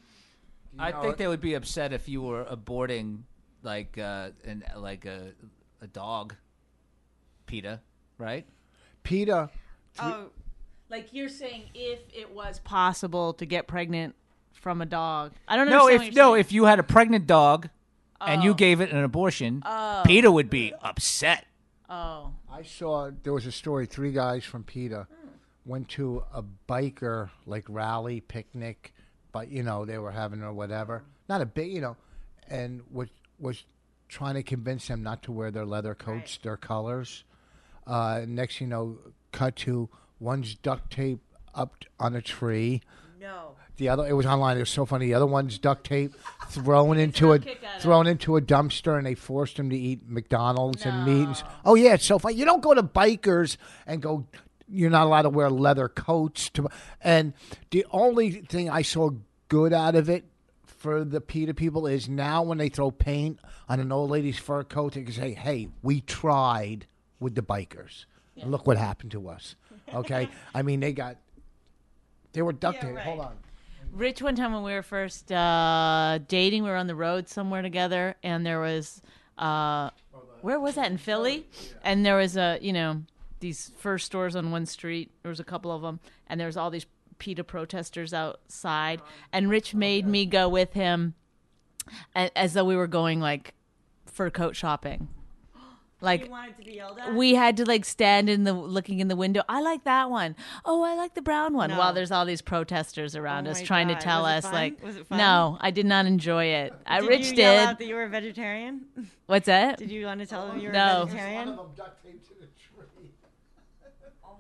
I know, think they would be upset if you were aborting like uh an like a a dog, PETA, right? PETA... Oh, Like you're saying, if it was possible to get pregnant from a dog, I don't No, understand. if what you're no, saying. if you had a pregnant dog and you Oh. gave it an abortion, Oh. PETA would be upset. oh, I saw there was a story. Three guys from PETA went to a biker like rally picnic, but you know they were having or whatever. Not a big, you know, and was was trying to convince them not to wear their leather coats, their colors. Uh, next, you know, cut to one's duct tape up t- on a tree. no. The other, it was online. It was so funny. The other one's duct tape thrown into a kick out of thrown into a dumpster, and they forced him to eat McDonald's and meat. And, s- oh yeah, it's so funny. You don't go to bikers and go. You're not allowed to wear leather coats. To and the only thing I saw good out of it for the PETA people is now when they throw paint on an old lady's fur coat, they can say, "Hey, we tried with the bikers. And look what happened to us." Okay, I mean they got they were duct Yeah, tape. right. Hold on. Rich, one time when we were first uh, dating, we were on the road somewhere together, and there was, uh, where was that, in Philly? And there was a, you know, these first stores on one street. There was a couple of them, and there was all these PETA protesters outside. And Rich made me go with him, a- as though we were going like fur coat shopping. Like, You wanted to be yelled at? we had to like stand in the looking in the window. I like that one. Oh, I like the brown one. No. While there's all these protesters around Oh us my trying God. to tell Was it us fun? like, Was it fun? no, I did not enjoy it. I Did Rich you did. yell out that you were a vegetarian? What's that? Did you want to tell them you were No. a vegetarian? duct taped to the tree. Oh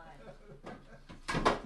my god.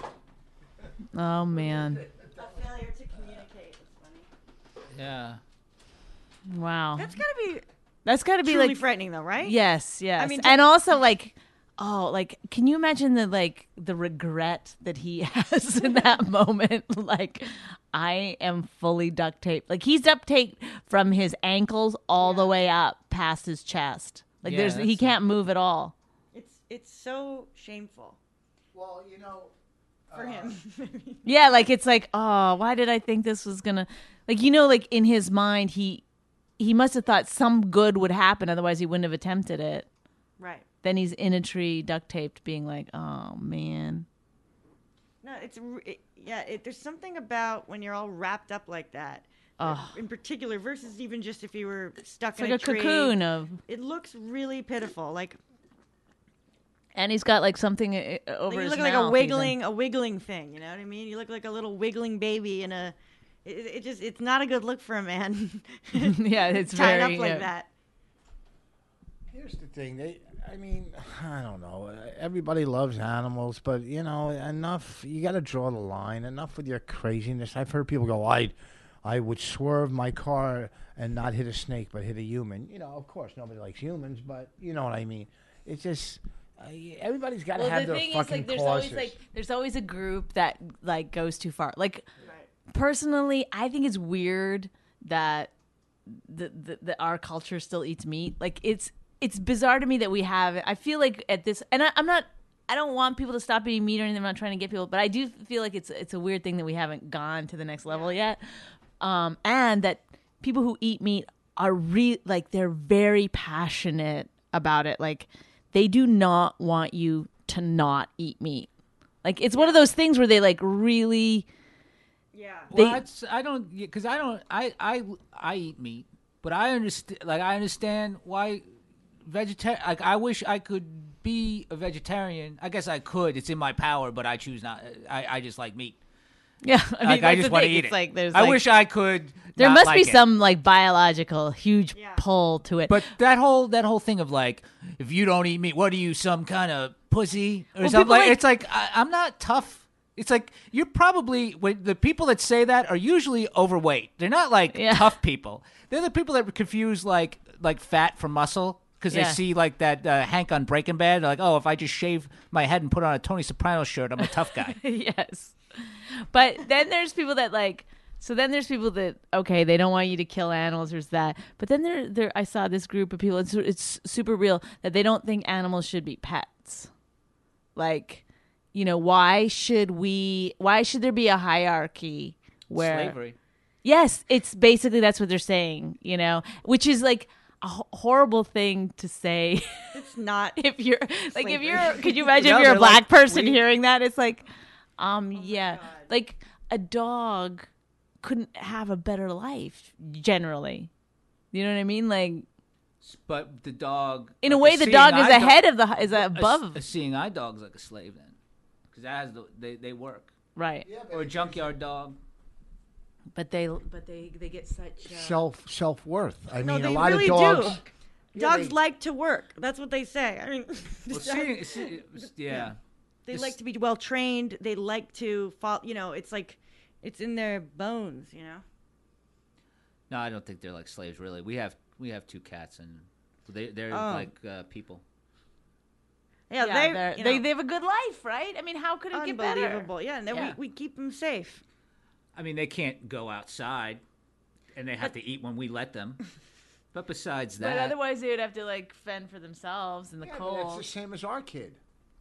Oh man, A failure to communicate. It's funny. Yeah. wow. That's gotta be That's got to be truly like frightening, though, right? yes, yes. I mean, and also like. Oh, like, can you imagine the like the regret that he has in that moment? Like, I am fully duct taped. Like, he's duct taped from his ankles all the way up past his chest. Like, Yeah, there's he that's- can't move at all. It's it's so shameful Well, you know, for him. Yeah, like it's like, oh, why did I think this was gonna, like, you know, like in his mind, he he must have thought some good would happen, otherwise he wouldn't have attempted it. Right. Then he's in a tree, duct taped, being like, oh man. No, it's r- it, yeah. It, there's something about when you're all wrapped up like that, Ugh. in particular, versus even just if you were stuck It's in like a tree. cocoon of. It looks really pitiful. Like, And he's got like something uh, over Like, you his look mouth. like a even. wiggling, a wiggling thing. You know what I mean? You look like a little wiggling baby in a. It, it just, it's not a good look for a man. Yeah, it's tied very up like yeah. that. Here's the thing. They, I mean, I don't know. Everybody loves animals, but you know, enough. You got to draw the line. Enough with your craziness. I've heard people go, "I, I would swerve my car and not hit a snake, but hit a human." You know, of course, nobody likes humans, but you know what I mean. It's just uh, everybody's got to Well, have the their thing fucking is, like, there's causes. always like there's always a group that like goes too far. Like, personally, I think it's weird that the, the, the our culture still eats meat. Like, it's it's bizarre to me that we have it. I feel like at this, and I, I'm not. I don't want people to stop eating meat or anything. I'm not trying to get people, but I do feel like it's it's a weird thing that we haven't gone to the next level yet, um, and that people who eat meat are re like they're very passionate about it. Like, they do not want you to not eat meat. Like, it's one of those things where they like really. Yeah. They- Well, that's, I don't, because I don't, I, I, I eat meat, but I understand, like, I understand why vegetarian, like, I wish I could be a vegetarian. I guess I could. It's in my power, but I choose not. I, I just like meat. Yeah, I mean, Like, I that's just the want to thing. eat It's it. like there's I like- wish I could. There not must like be it. some like biological huge pull to it. But that whole that whole thing of like, if you don't eat meat, what are you, some kind of pussy or Well, something? people Like, like- it's like I, I'm not tough. It's like you're probably when the people that say that are usually overweight. They're not like Yeah. tough people. They're the people that confuse like like fat for muscle because Yeah. they see like that uh, Hank on Breaking Bad. They're like, oh, if I just shave my head and put on a Tony Soprano shirt, I'm a tough guy. Yes. But then there's people that like so then there's people that okay, they don't want you to kill animals, there's that. But then there there I saw this group of people, it's it's super real, that they don't think animals should be pets. Like, you know, why should we why should there be a hierarchy where Slavery. Yes, it's basically that's what they're saying, you know, which is like a h- horrible thing to say. It's not. if you're like if slavery. you're could you imagine No, if you're a they're black like, person we- hearing that? It's like um yeah, like a dog couldn't have a better life generally. You know what I mean? Like But the dog, in a like way the seeing dog is eye dog- ahead of the is a- above. A, seeing eye dog's like a slave then, because that has the they they work. Right. Or a junkyard dog. But they but they they get such uh, self self worth. I No, mean, a they lot really of dogs. do. Yeah, Dogs they- like to work. That's what they say. I mean, Well, seeing, see, yeah. they This- like to be well trained. They like to fall. You know, it's like, it's in their bones. You know. No, I don't think they're like slaves. Really, we have we have two cats, and they they're Oh. like uh, people. Yeah, yeah, they they're- you they know, they have a good life, right? I mean, how could it get better? unbelievable. Yeah, and then Yeah. we, we keep them safe. I mean, they can't go outside, and they have to eat when we let them. But besides But that, otherwise, they would have to like fend for themselves in the Yeah, but it's cold. the same as our kid.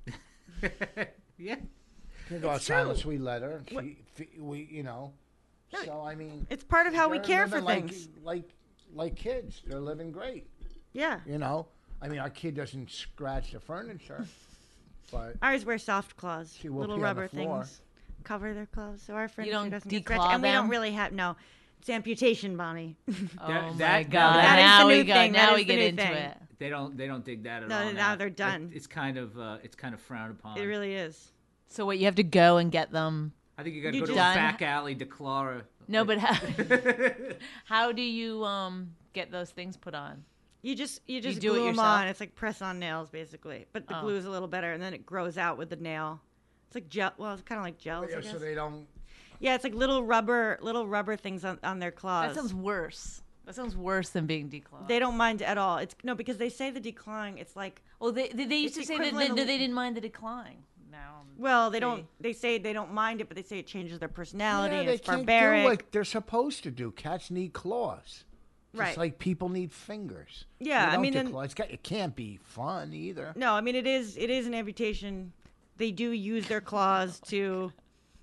yeah. She go It's outside true. unless we let her. She, f- we, you know. So I mean, It's part of how we they're care for living like, things. Like, like kids, they're living great. Yeah. You know, I mean, our kid doesn't scratch the furniture, but Ours wear soft claws, She will little pee on the rubber floor. things, cover their claws, so our furniture don't doesn't get declaw scratched. And we them? don't really have no. It's amputation, Bonnie. Oh That- my that- god! that is now the we new go. thing. That Now is we the get new into thing. it. They don't they don't dig that at No, all. now now they're It- done. it's kind of uh, it's kind of frowned upon. It really is. So what? You have to go and get them. I think you got to You go to just- a back alley, declare. No, but how, how do you um get those things put on? You just you just do it glue them yourself? on. It's like press on nails, basically. But the Oh. glue is a little better, and then it grows out with the nail. It's like gel. Well, it's kind of like gels. I yeah, guess. so they don't. Yeah, it's like little rubber, little rubber things on, on their claws. That sounds worse. That sounds worse than being declawed. They don't mind at all. It's no, because they say the decline. It's like, Well, they they, they used It's to say that they, equivalent of- they didn't mind the decline. Now, well, they see. don't. They say they don't mind it, but they say it changes their personality Yeah, and they it's can't barbaric. do what they're supposed to do. Cats need claws. Just Right. like people need fingers. Yeah, They I don't mean, then- declaw. It's got, it can't be fun either. No, I mean it is. It is an amputation. They do use their claws to.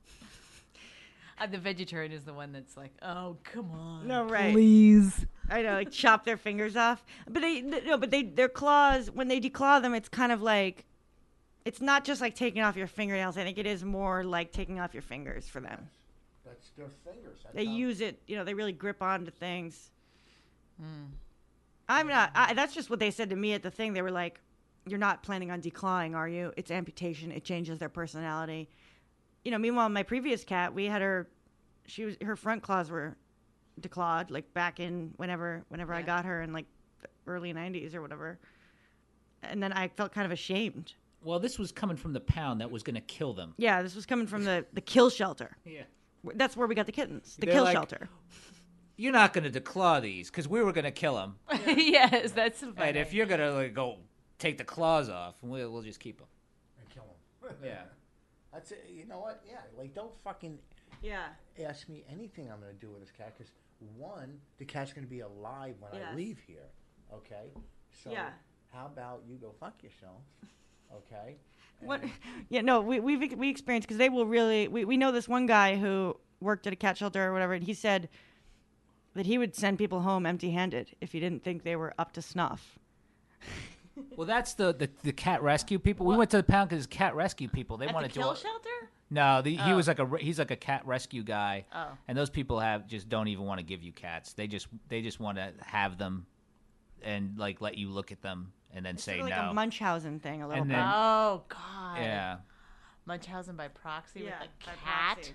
Uh, the vegetarian is the one that's like, oh come on, No, right. please. I know, like chop their fingers off. But they no, but they their claws when they declaw them, it's kind of like, it's not just like taking off your fingernails. I think it is more like taking off your fingers for them. That's their fingers. That's They how- use it, you know. They really grip onto things. Hmm. I'm not. I, that's just what they said to me at the thing. They were like, you're not planning on declawing, are you? It's amputation. It changes their personality. You know, meanwhile, my previous cat, we had her, she was, her front claws were declawed, like back in whenever, whenever Yeah. I got her in like the early nineties or whatever. And then I felt kind of ashamed. Well, this was coming from the pound that was going to kill them. Yeah, this was coming from the, the kill shelter. Yeah. That's where we got the kittens, the They're kill like, shelter. You're not going to declaw these because we were going to kill them. yes, that's funny. And if you're going to like, go take the claws off, we'll, we'll just keep them. And kill them. Yeah. That's it. You know what? Yeah, like don't fucking Yeah. ask me anything I'm going to do with this cat because one, the cat's going to be alive when Yes. I leave here. Okay. So Yeah. how about you go fuck yourself? Okay. What? And- Yeah, no, we we've we experienced because they will really. We we know this one guy who worked at a cat shelter or whatever, and he said that he would send people home empty-handed if he didn't think they were up to snuff. Well, that's the, the, the cat rescue people. We went to the pound because cat rescue people. They At want the to do kill it. shelter? No, the, he Oh. was like a re- he's like a cat rescue guy. Oh. And those people have just don't even want to give you cats. They just they just want to have them, and like let you look at them and then It's say sort of no. like a Munchausen thing, a little And bit. then- Oh, God. Yeah. Munchausen by proxy Yeah, with a by cat? proxy.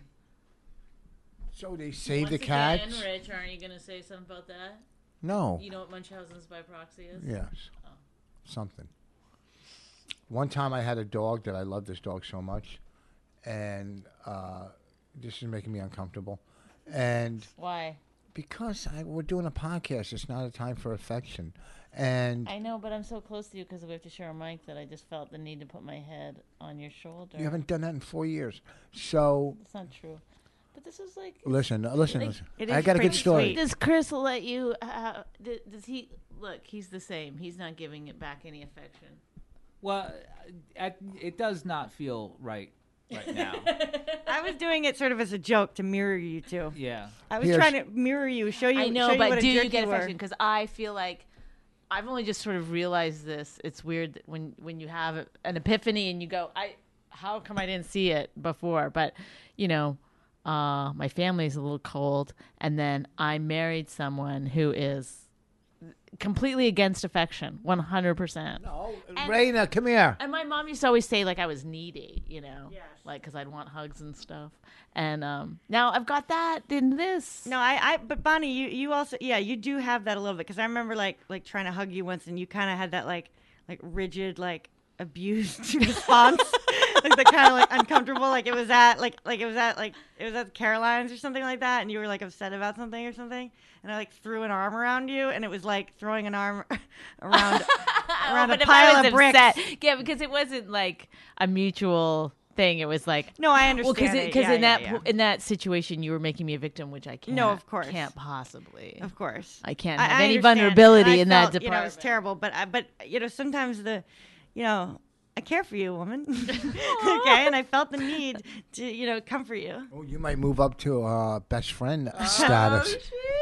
So they save the Once cats? Again, Rich, aren't you going to say something about that? No. You know what Munchausen's by proxy is? Yes. Oh. Something. One time I had a dog that I loved this dog so much, and uh, this is making me uncomfortable. And Why? because I, we're doing a podcast, it's not a time for affection. And I know, but I'm so close to you because we have to share a mic that I just felt the need to put my head on your shoulder. you haven't done that in four years. So That's not true. But this is like... listen, uh, listen, like- listen. It I is got a good pretty story. sweet. Does Chris let you... Uh, d- does he... Look, he's the same. He's not giving it back any affection. Well, at, it does not feel right right now. I was doing it sort of as a joke to mirror you two. Yeah. I was Here's- trying to mirror you, show you. I know, show you but what a do jerk you get were. affection? Because I feel like I've only just sort of realized this. It's weird that when when you have an epiphany and you go, I how come I didn't see it before? But you know, uh, my family's a little cold, and then I married someone who is completely against affection, one hundred percent. No, And- Raina, come here. And my mom used to always say like I was needy, you know, Yes. like because I'd want hugs and stuff. And um, now I've got that in this. No, I, I, but Bonnie, you, you also, yeah, you do have that a little bit because I remember like, like trying to hug you once, and you kind of had that like, like rigid, like abused response, like the kind of like uncomfortable, like it was at, like, like it was at, like it was at Caroline's or something like that, and you were like upset about something or something, and I like threw an arm around you, and it was like throwing an arm around, around Oh, but a if I pile was of bricks. upset- yeah, because it wasn't like a mutual thing. It was like No, I well, understand. because it. because Yeah, in yeah, that yeah. in that situation you were making me a victim, which I can't. No, of course. can't possibly. Of course. I can't I- have I any understand. vulnerability And I in that felt, department. You know, it was terrible, but I, but you know, sometimes the, you know, I care for you, woman. Okay, and I felt the need to, you know, comfort you. Oh, you might move up to uh, best friend status.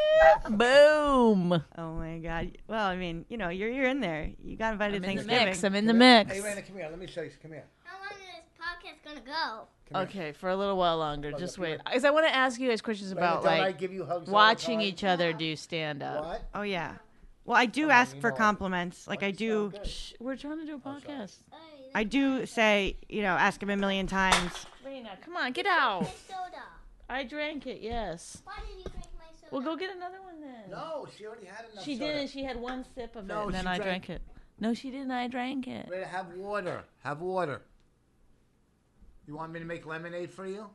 Boom! Oh my God. Well, I mean, you know, you're you're in there. You got invited I'm to in the Thanksgiving. mix. I'm in the mix. Hey, Raina, come here. Let me show you. Come here. How long is this podcast gonna go? Come here. Okay, for a little while longer. Look, Just look, wait, look. because I want to ask you guys questions about don't I like give you hugs all the watching time? each other do stand up. What? Oh yeah. Well, I do Oh, ask you for know what? compliments. Like I What's do. so good? Shh, we're trying to do a podcast. I do say, you know, ask him a million times. Raina, come on, get out. Soda. I drank it. Yes. Why did you drink my soda? Well, go get another one then. No, she already had enough. She soda. didn't. She had one sip of No, it, and then she I drank- drank it. No, she didn't. I drank it. Raina, have water. Have water. You want me to make lemonade for you?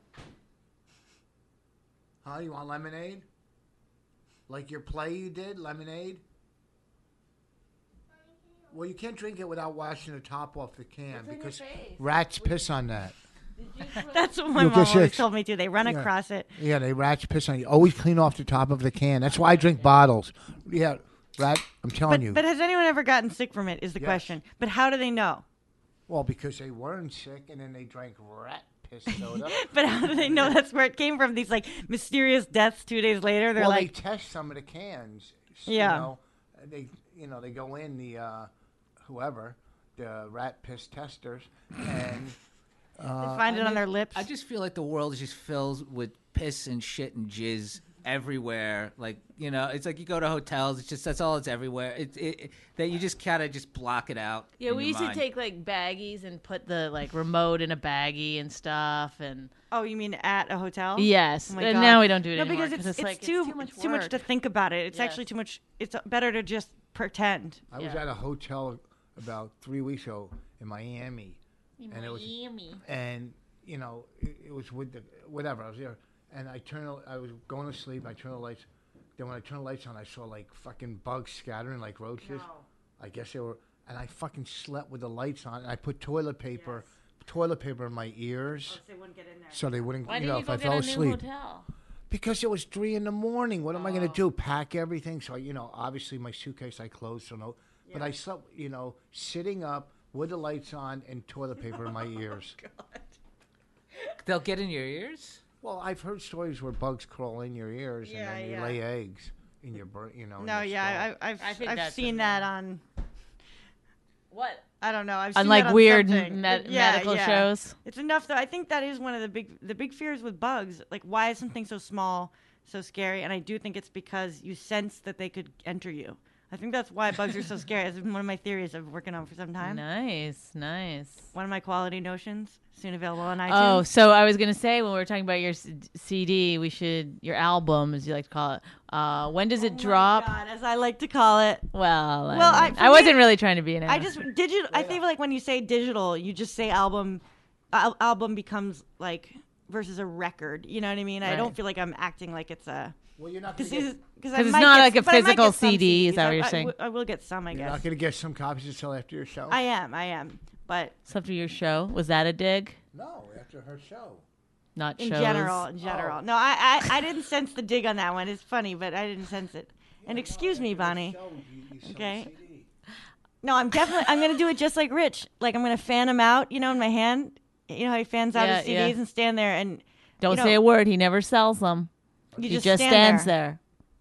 Huh? You want lemonade? Like your play you did, lemonade? Well, you can't drink it without washing the top off the can It's in your because face. rats piss on that. That's what my You mom just- always told me too. They run Yeah. across it. Yeah, they rats piss on you. Always clean off the top of the can. That's why I drink bottles. Yeah, rat. I'm telling But, you. but has anyone ever gotten sick from it? Is the Yes. question. But how do they know? Well, because they weren't sick and then they drank rat piss soda. But how do they know that's where it came from? These like mysterious deaths two days later. They're well, like, they test some of the cans. s- Yeah. You know, they you know they go in the uh, whoever the rat piss testers and they find it on their lips. I just feel like the world is just filled with piss and shit and jizz everywhere. Like, you know, it's like you go to hotels. It's just that's all it's everywhere. It, it, it that you just kind of just block it out. Yeah, in we your used mind. to take like baggies and put the like remote in a baggie and stuff, and Oh, you mean at a hotel? yes, Oh my and God. now we don't do it No, anymore because it's, it's, like too, it's too much it's too much work. to think about it. It's Yes. actually too much. It's better to just pretend. I was Yeah. at a hotel about three weeks ago in Miami, and it was and you know it, it was with the whatever I was there, and I turned the- I was going to sleep. I turned the lights. Then when I turned the lights on, I saw like fucking bugs scattering like roaches. I guess they were, and I fucking slept with the lights on. And I put toilet paper, toilet paper in my ears, They wouldn't get in there. so they wouldn't, Why you didn't know, you if go I get fell a asleep. new hotel? Because it was three in the morning. What am I Oh. going to do? Pack everything? So, you know, obviously my suitcase I closed, so no. But I slept, you know, sitting up with the lights on and toilet paper in my ears. They'll get in your ears. Well, I've heard stories where bugs crawl in your ears Yeah, and then yeah. they lay eggs in your, br- you know. in No, your yeah, skull. I, I've I think I've that's seen a that no. on. What? I don't know. I've On seen like that on weird something. med- Yeah, medical yeah. shows. It's enough though. I think that is one of the big the big fears with bugs. Like, why is something so small so scary? And I do think it's because you sense that they could enter you. I think that's why bugs are so scary. It's one of my theories I've been working on for some time. Nice, nice. One of my quality notions, soon available on iTunes. Oh, so I was gonna say when we were talking about your c- C D, we should your album, as you like to call it. Uh, when does it Oh my drop? God, as I like to call it. Well, I, Well, I- mean, for I me- wasn't really trying to be an. I just digital. I think like when you say digital, you just say album. Al- album becomes like versus a record. You know what I mean? I Right. don't feel like I'm acting like it's a. Well, you're not Because going to because it's not like a physical C D, is that what you're saying? I will get some, I You're guess. not gonna get some copies until after your show? I am, I am, but It's after your show. Was that a dig? No, after her show. Not in shows. general, in general. No, I, I, I didn't sense the dig on that one. It's funny, but I didn't sense it. And excuse me, Bonnie. Okay. No, I'm definitely. I'm gonna do it just like Rich. Like I'm gonna fan him out, you know, in my hand. You know how he fans out Yeah, his C Ds yeah. and stand there and. Don't you know, say a word. He never sells them. You he just, just stand stands there. there.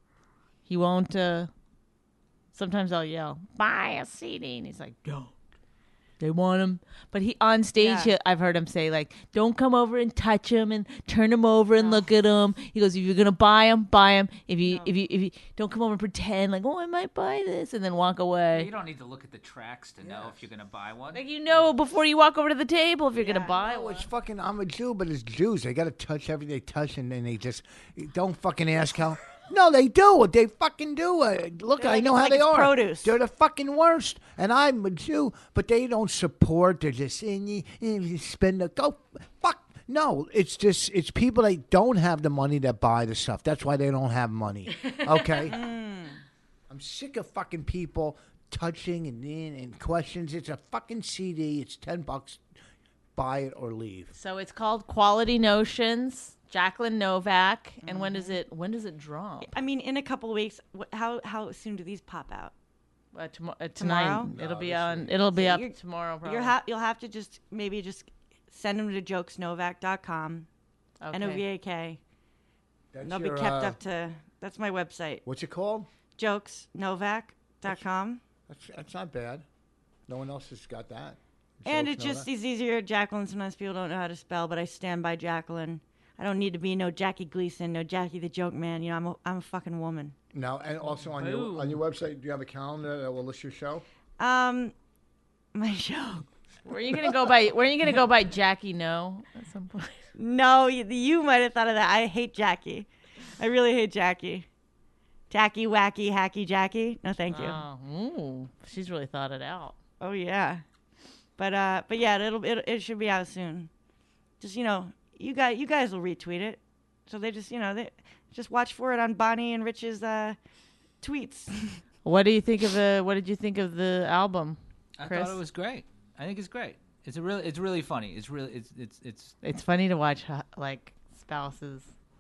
He won't. Uh, sometimes I'll yell, "Buy a C D," and he's like, "Don't." They want him, but he on stage. Yeah. he- I've heard him say like, "Don't come over and touch him and turn him over and look at him." He goes, "If you're gonna buy him, buy him. If you, if you, if you don't come over and pretend like, oh, I might buy this, and then walk away." You don't need to look at the tracks to know if you're gonna buy one. Like you know before you walk over to the table if you're gonna buy No, one. it's fucking. I'm a Jew, but it's Jews. They got to touch everything they touch, and then they just don't fucking ask how. No, they do. They fucking do. Uh, look, They're I like- know it's how like they it's are. produce. They're the fucking worst. And I'm a Jew, but they don't support. They're just in you, you spend the go fuck. No, it's just it's people that don't have the money that buy the stuff. That's why they don't have money. Okay. I'm sick of fucking people touching and in and questions. It's a fucking C D. It's ten bucks. Buy it or leave. So it's called Quality Notions. Jacqueline Novak. And when Mm-hmm. does it when does it drop? I mean, in a couple of weeks. wh- How how soon do these pop out? Uh, tomo- uh, tonight. Tomorrow? It'll No, be this on. week. It'll be So up you're- tomorrow. Probably. You're ha- you'll have to just maybe just send them to jokes novak dot com. Okay. N O V A K. That's And they'll be your, kept uh, up to. That's my website. What's it called? jokes novak dot com. That's that's not bad. No one else has got that. And Jokes it just know is easier. Jacqueline, sometimes people don't know how to spell, but I stand by Jacqueline. I don't need to be no Jackie Gleason, no Jackie the Joke Man. You know, I'm a, I'm a fucking woman. that. No, and also on your on your website, do you have a calendar that will list your show? Um, my show. Were you gonna go by? Were you gonna go by Jackie? No, at some point. No, you, you might have thought of that. I hate Jackie. I really hate Jackie. Tacky, wacky, hacky, Jackie. No, thank you. Oh, ooh, she's really thought it out. Oh yeah, but uh, but yeah, it'll it, it should be out soon. Just you know, you guys you guys will retweet it, so they just you know they just watch for it on Bonnie and Rich's uh, tweets. What do you think of the? What did you think of the album, I Chris? thought it was great. I think it's great. It's a really, it's really funny. It's really, it's, it's, it's. It's funny to watch uh, like spouses.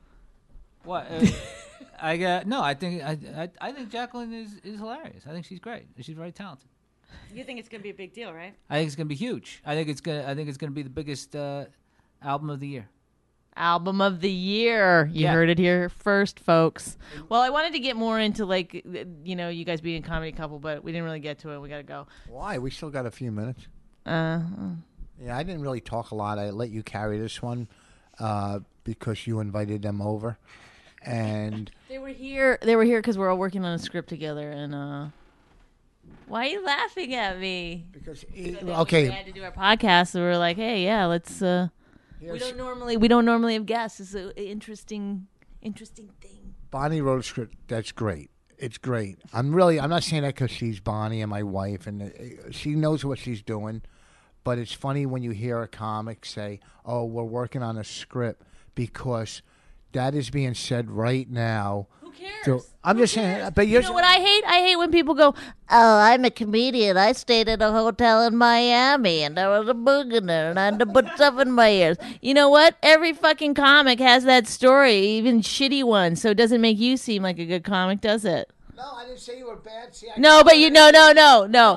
What? Uh, I got no. I think I, I, I think Jacqueline is, is hilarious. I think she's great. She's very talented. You think it's gonna be a big deal, right? I think it's gonna be huge. I think it's gonna. I think it's gonna be the biggest uh, album of the year. Album of the year. You Yeah. heard it here first, folks. Well, I wanted to get more into like you know you guys being a comedy couple, but we didn't really get to it. We got to go. Why? We still got a few minutes. Uh, Yeah, I didn't really talk a lot. I let you carry this one uh, because you invited them over, and They were here. They were here because we're all working on a script together. And uh, why are you laughing at me? because We okay, had to do our podcast, so we were like, "Hey, yeah, let's." Uh, we don't normally we don't normally have guests. It's an interesting, interesting thing. Bonnie wrote a script that's great. It's great. I'm really. I'm not saying that because she's Bonnie and my wife, and uh, she knows what she's doing. But it's funny when you hear a comic say, "Oh, we're working on a script," because that is being said right now. Who cares? So, I'm just saying, but You you're know what I hate? I hate when people go, "Oh, I'm a comedian. I stayed at a hotel in Miami, and I was a boogiener, and I had to put stuff in my ears." You know what? Every fucking comic has that story, even shitty ones. So it doesn't make you seem like a good comic, does it? No, I didn't say you were bad. See, I No, but you no no no no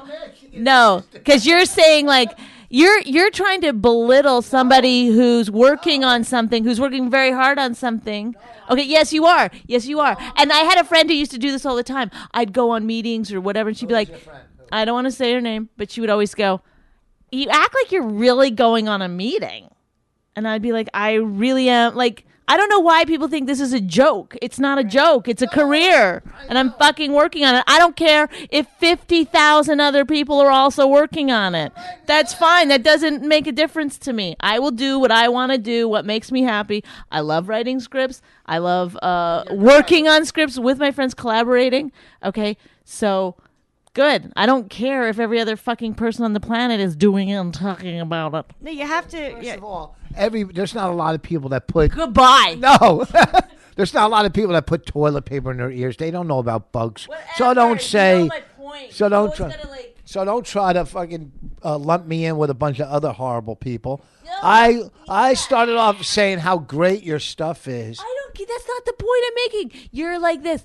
no because you're saying like you're you're trying to belittle somebody who's working on something, who's working very hard on something. Okay, yes you are, yes you are. And I had a friend who used to do this all the time. I'd go on meetings or whatever, and she'd be like, I don't want to say her name, but she would always go, "You act like you're really going on a meeting," and I'd be like, "I really am." Like, I don't know why people think this is a joke. It's not a joke. It's a career. And I'm fucking working on it. I don't care if fifty thousand other people are also working on it. That's fine. That doesn't make a difference to me. I will do what I want to do, what makes me happy. I love writing scripts. I love uh, working on scripts with my friends, collaborating. Okay? So, good. I don't care if every other fucking person on the planet is doing it and talking about it. No, you have to. First Yeah. of all, every there's not a lot of people that put Goodbye. no. There's not a lot of people that put toilet paper in their ears. They don't know about bugs. So Whatever. don't say. You know my point. So You don't always try. gotta, like- So don't try to fucking uh, lump me in with a bunch of other horrible people. I I started off saying how great your stuff is. I don't. That's not the point I'm making. You're like this.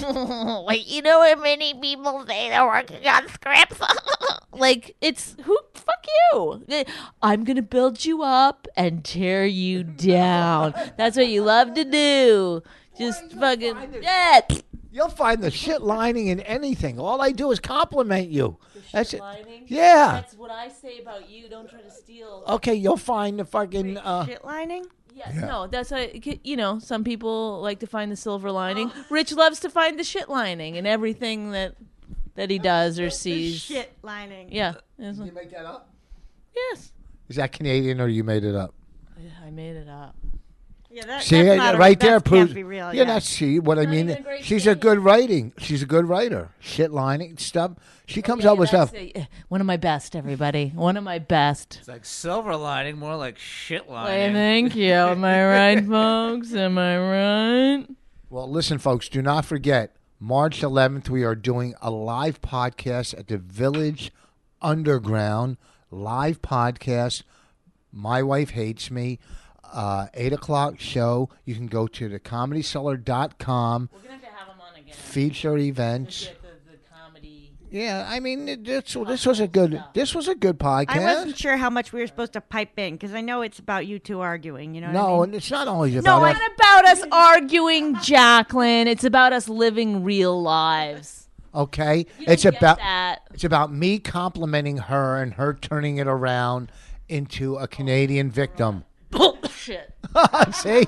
Like, you know how many people say they're working on scripts? Like, it's who? Fuck you. I'm gonna build you up and tear you down. That's what you love to do. Just fucking yeah. You'll find the shit lining in anything. All I do is compliment you. That's it. Lining? Yeah. That's what I say about you. Don't try to steal. Okay, you'll find the fucking. Uh, Shit lining? Yes, Yeah. no, that's what, you know, some people like to find the silver lining. Rich loves to find the shit lining in everything that that he does or sees. Shit lining. Yeah. Did you make that up? Yes. Is that Canadian or you made it up? I made it up. Yeah, that, See, that's uh, not a- right there that proves. can't be real. Yeah, Yeah, that's see what I Not mean. even a great She's a thing. good writing. She's a good writer. Shit lining stuff. She comes Yeah, up with that's stuff. a- one of my best, everybody. One of my best. It's like silver lining, more like shit Why, lining. thank you. Am I right, folks? Am I right? Well, listen, folks. Do not forget March eleventh. We are doing a live podcast at the Village Underground. Live podcast. My Wife Hates Me. Uh, eight o'clock show. You can go to the comedy cellar dot com. We're going to have to have him on again. Feature events. Get the, the comedy. Yeah, I mean, it- this this was a good this was a good podcast. I wasn't sure how much we were supposed to pipe in because I know it's about you two arguing. You know what No, I mean? and it's not always No, about it's us. not about us arguing, Jacqueline. It's about us living real lives. Okay, You don't it's get about that. it's about me complimenting her and her turning it around into a Canadian victim. Bullshit. See,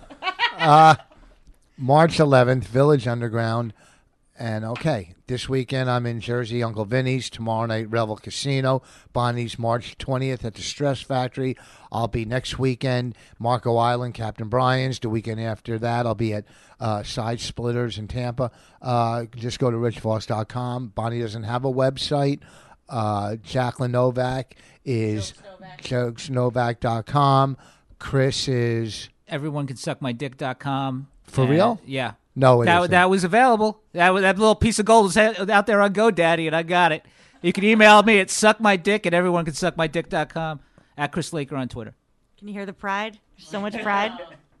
uh, March eleventh, Village Underground, and okay, this weekend I'm in Jersey, Uncle Vinny's. Tomorrow night, Revel Casino. Bonnie's March twentieth at the Stress Factory. I'll be next weekend, Marco Island, Captain Brian's. The weekend after that, I'll be at uh, Side Splitters in Tampa. Uh, just go to rich voss dot com. Bonnie doesn't have a website. Uh, Jacqueline Novak is jokes novak dot com. Chris is Everyone can suck my dick dot com. For And- real? Yeah. no, it That, isn't. that was available. That was, that little piece of gold was out there on GoDaddy, and I got it. You can email me at suckmydick at everyone can suck my dick dot com, at Chris Laker on Twitter. Can you hear the pride? There's so much pride.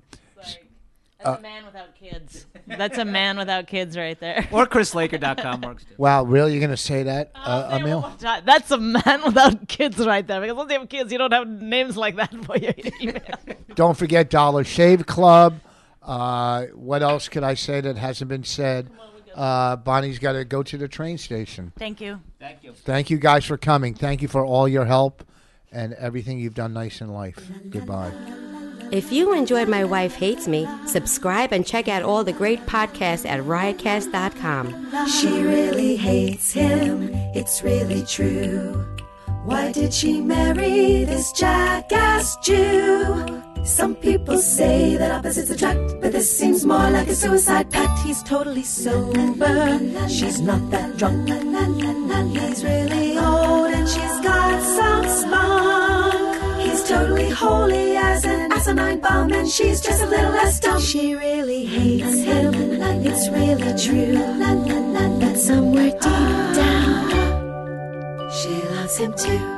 That's a man without kids. That's a man without kids right there. Or chris laker dot com works too. Wow, really? You're gonna say that, uh, Emil? That's a man without kids right there. Because once you have kids, you don't have names like that for your email. Don't forget Dollar Shave Club. Uh, what else could I say that hasn't been said? Uh, Bonnie's got to go to the train station. Thank you. Thank you. Thank you guys for coming. Thank you for all your help and everything you've done nice in life. Goodbye. If you enjoyed My Wife Hates Me, subscribe and check out all the great podcasts at riot cast dot com. She really hates him, it's really true. Why did she marry this jackass Jew? Some people say that opposites attract, but this seems more like a suicide pact. He's totally sober, she's not that drunk. He's really old and she's got some spunk. He's totally holy as an asinine bomb, and she's just a little less dumb. She really hates him, it's really true. But somewhere deep down, she loves him too.